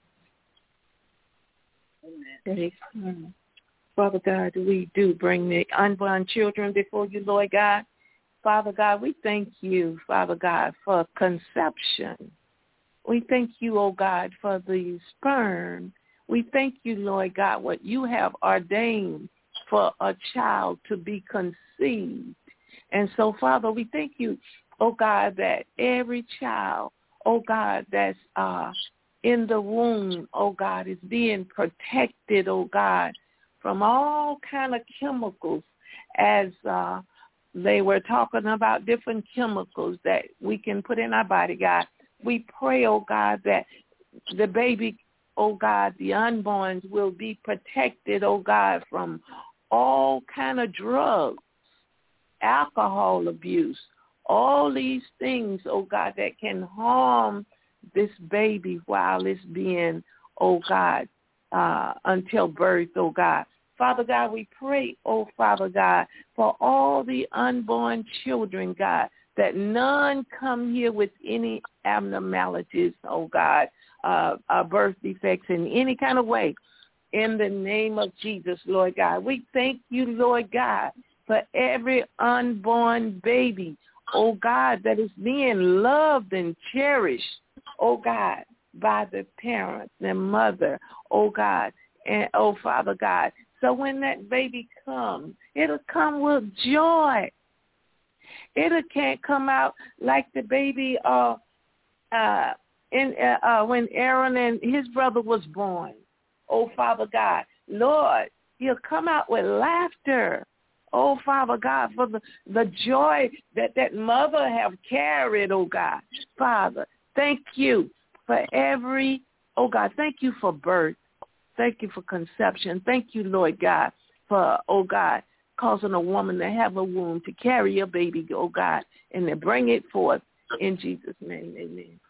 Amen. Father God, we do bring the unborn children before you, Lord God. Father God, we thank you, Father God, for conception. We thank you, oh God, for the sperm. We thank you, Lord God, what you have ordained for a child to be conceived. And so, Father, we thank you, oh God, that every child, oh God, that's in the womb, oh God, is being protected, oh God, from all kind of chemicals, as they were talking about different chemicals that we can put in our body, God. We pray, oh God, that the baby, oh God, the unborns will be protected, oh God, from all kind of drugs, alcohol abuse, all these things, oh God, that can harm this baby while it's being, oh God, until birth, oh God. Father God, we pray, oh Father God, for all the unborn children, God, that none come here with any abnormalities, oh God, birth defects in any kind of way. In the name of Jesus, Lord God, we thank you, Lord God, for every unborn baby, oh God, that is being loved and cherished, oh God, by the parent, their mother, oh God, and oh Father God. So when that baby comes, it'll come with joy. It can't come out like the baby when Aaron and his brother was born. Oh Father God, Lord, he'll come out with laughter. Oh Father God, for the joy that mother have carried, oh God. Father, thank you for every, oh God, thank you for birth. Thank you for conception. Thank you, Lord God, for, oh God, causing a woman to have a womb, to carry a baby, oh God, and to bring it forth in Jesus' name. Amen.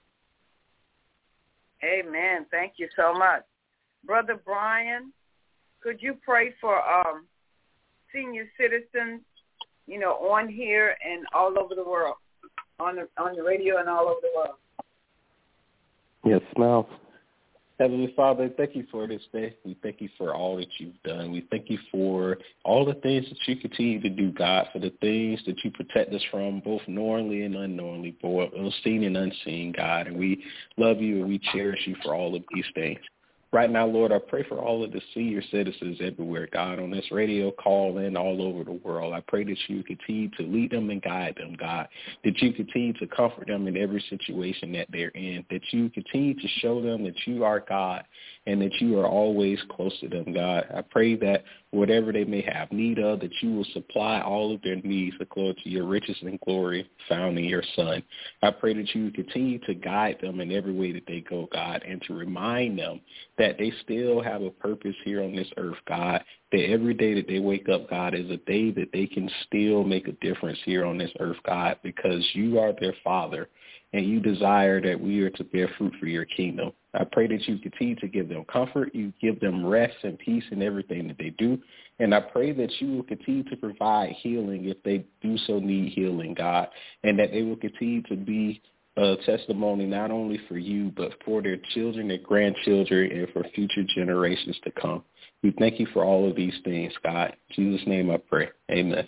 Amen. Thank you so much. Brother Brian, could you pray for senior citizens, on here and all over the world, on the radio and all over the world? Yes, ma'am. Heavenly Father, thank you for this day. We thank you for all that you've done. We thank you for all the things that you continue to do, God, for the things that you protect us from, both knowingly and unknowingly, both seen and unseen, God. And we love you and we cherish you for all of these things. Right now, Lord, I pray for all of the senior citizens everywhere, God, on this radio call and all over the world. I pray that you continue to lead them and guide them, God, that you continue to comfort them in every situation that they're in, that you continue to show them that you are God and that you are always close to them, God. I pray that whatever they may have need of, that you will supply all of their needs according to your riches and glory found in your Son. I pray that you continue to guide them in every way that they go, God, and to remind them that they still have a purpose here on this earth, God, that every day that they wake up, God, is a day that they can still make a difference here on this earth, God, because you are their Father and you desire that we are to bear fruit for your kingdom. I pray that you continue to give them comfort, you give them rest and peace in everything that they do, and I pray that you will continue to provide healing if they do so need healing, God, and that they will continue to be a testimony not only for you, but for their children, their grandchildren, and for future generations to come. We thank you for all of these things, God. In Jesus' name I pray. Amen.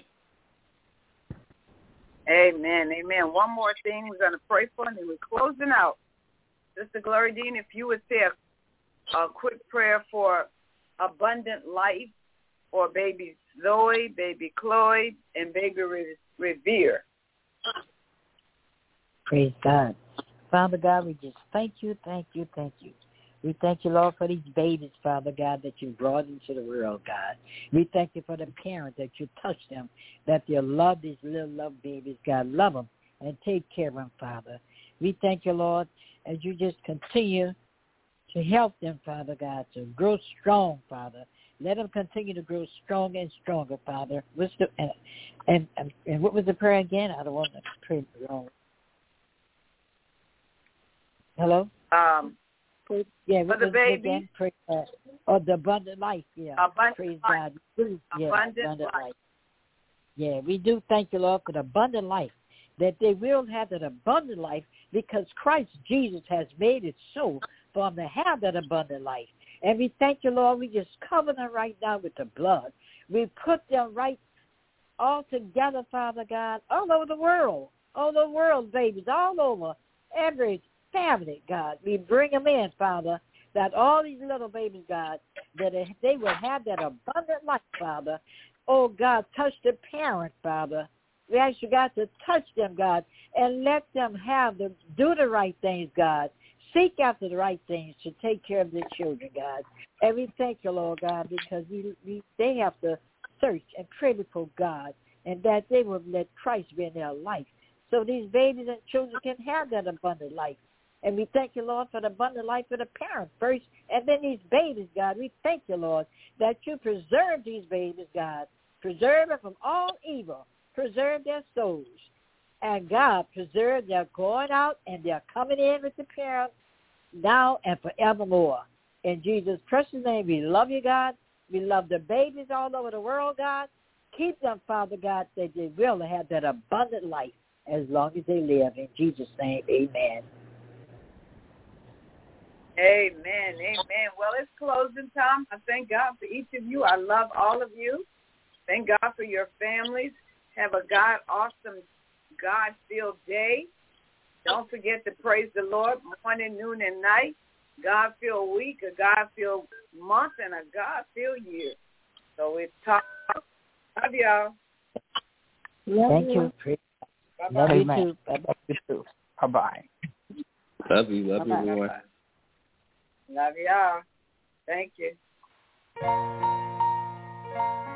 Amen. Amen. One more thing we're going to pray for, and then we're closing out. Sister Gloria Dean, if you would say a quick prayer for abundant life for baby Zoe, baby Chloe, and baby Revere. Praise God. Father God, we just thank you. We thank you, Lord, for these babies, Father God, that you brought into the world, God. We thank you for the parents that you touched them, that you love these little love babies, God. Love them and take care of them, Father. We thank you, Lord, as you just continue to help them, Father God, to grow strong, Father. Let them continue to grow stronger and stronger, Father. And what was the prayer again? I don't want to pray wrong. Hello? Yeah, for the baby. Or the abundant life, yeah. Praise God. Yeah, abundant life. Yeah, we do thank you, Lord, for the abundant life, that they will have that abundant life because Christ Jesus has made it so for them to have that abundant life. And we thank you, Lord, we just cover them right now with the blood. We put them right all together, Father God, all over the world, babies, all over, every family, God. We bring them in, Father, that all these little babies, God, that they will have that abundant life, Father. Oh, God, touch the parent, Father. We ask you, God, to touch them, God, and let them do the right things, God. Seek after the right things to take care of their children, God. And we thank you, Lord God, because they have to search and pray before God, and that they will let Christ be in their life. So these babies and children can have that abundant life. And we thank you, Lord, for the abundant life of the parents first, and then these babies, God. We thank you, Lord, that you preserve these babies, God. Preserve them from all evil. Preserve their souls. And, God, preserve their going out and their coming in with the parents now and forevermore. In Jesus' precious name, we love you, God. We love the babies all over the world, God. Keep them, Father God, that they will have that abundant life as long as they live. In Jesus' name, amen. Amen. Amen. Well, it's closing time. I thank God for each of you. I love all of you. Thank God for your families. Have a awesome, God-filled day. Don't forget to praise the Lord morning, noon, and night. God-filled week, a God-filled month, and a God-filled year. So it's time. Love y'all. Thank you. Bye-bye. Love you too. Bye-bye. Bye-bye. Love you, everyone. Love y'all. Thank you.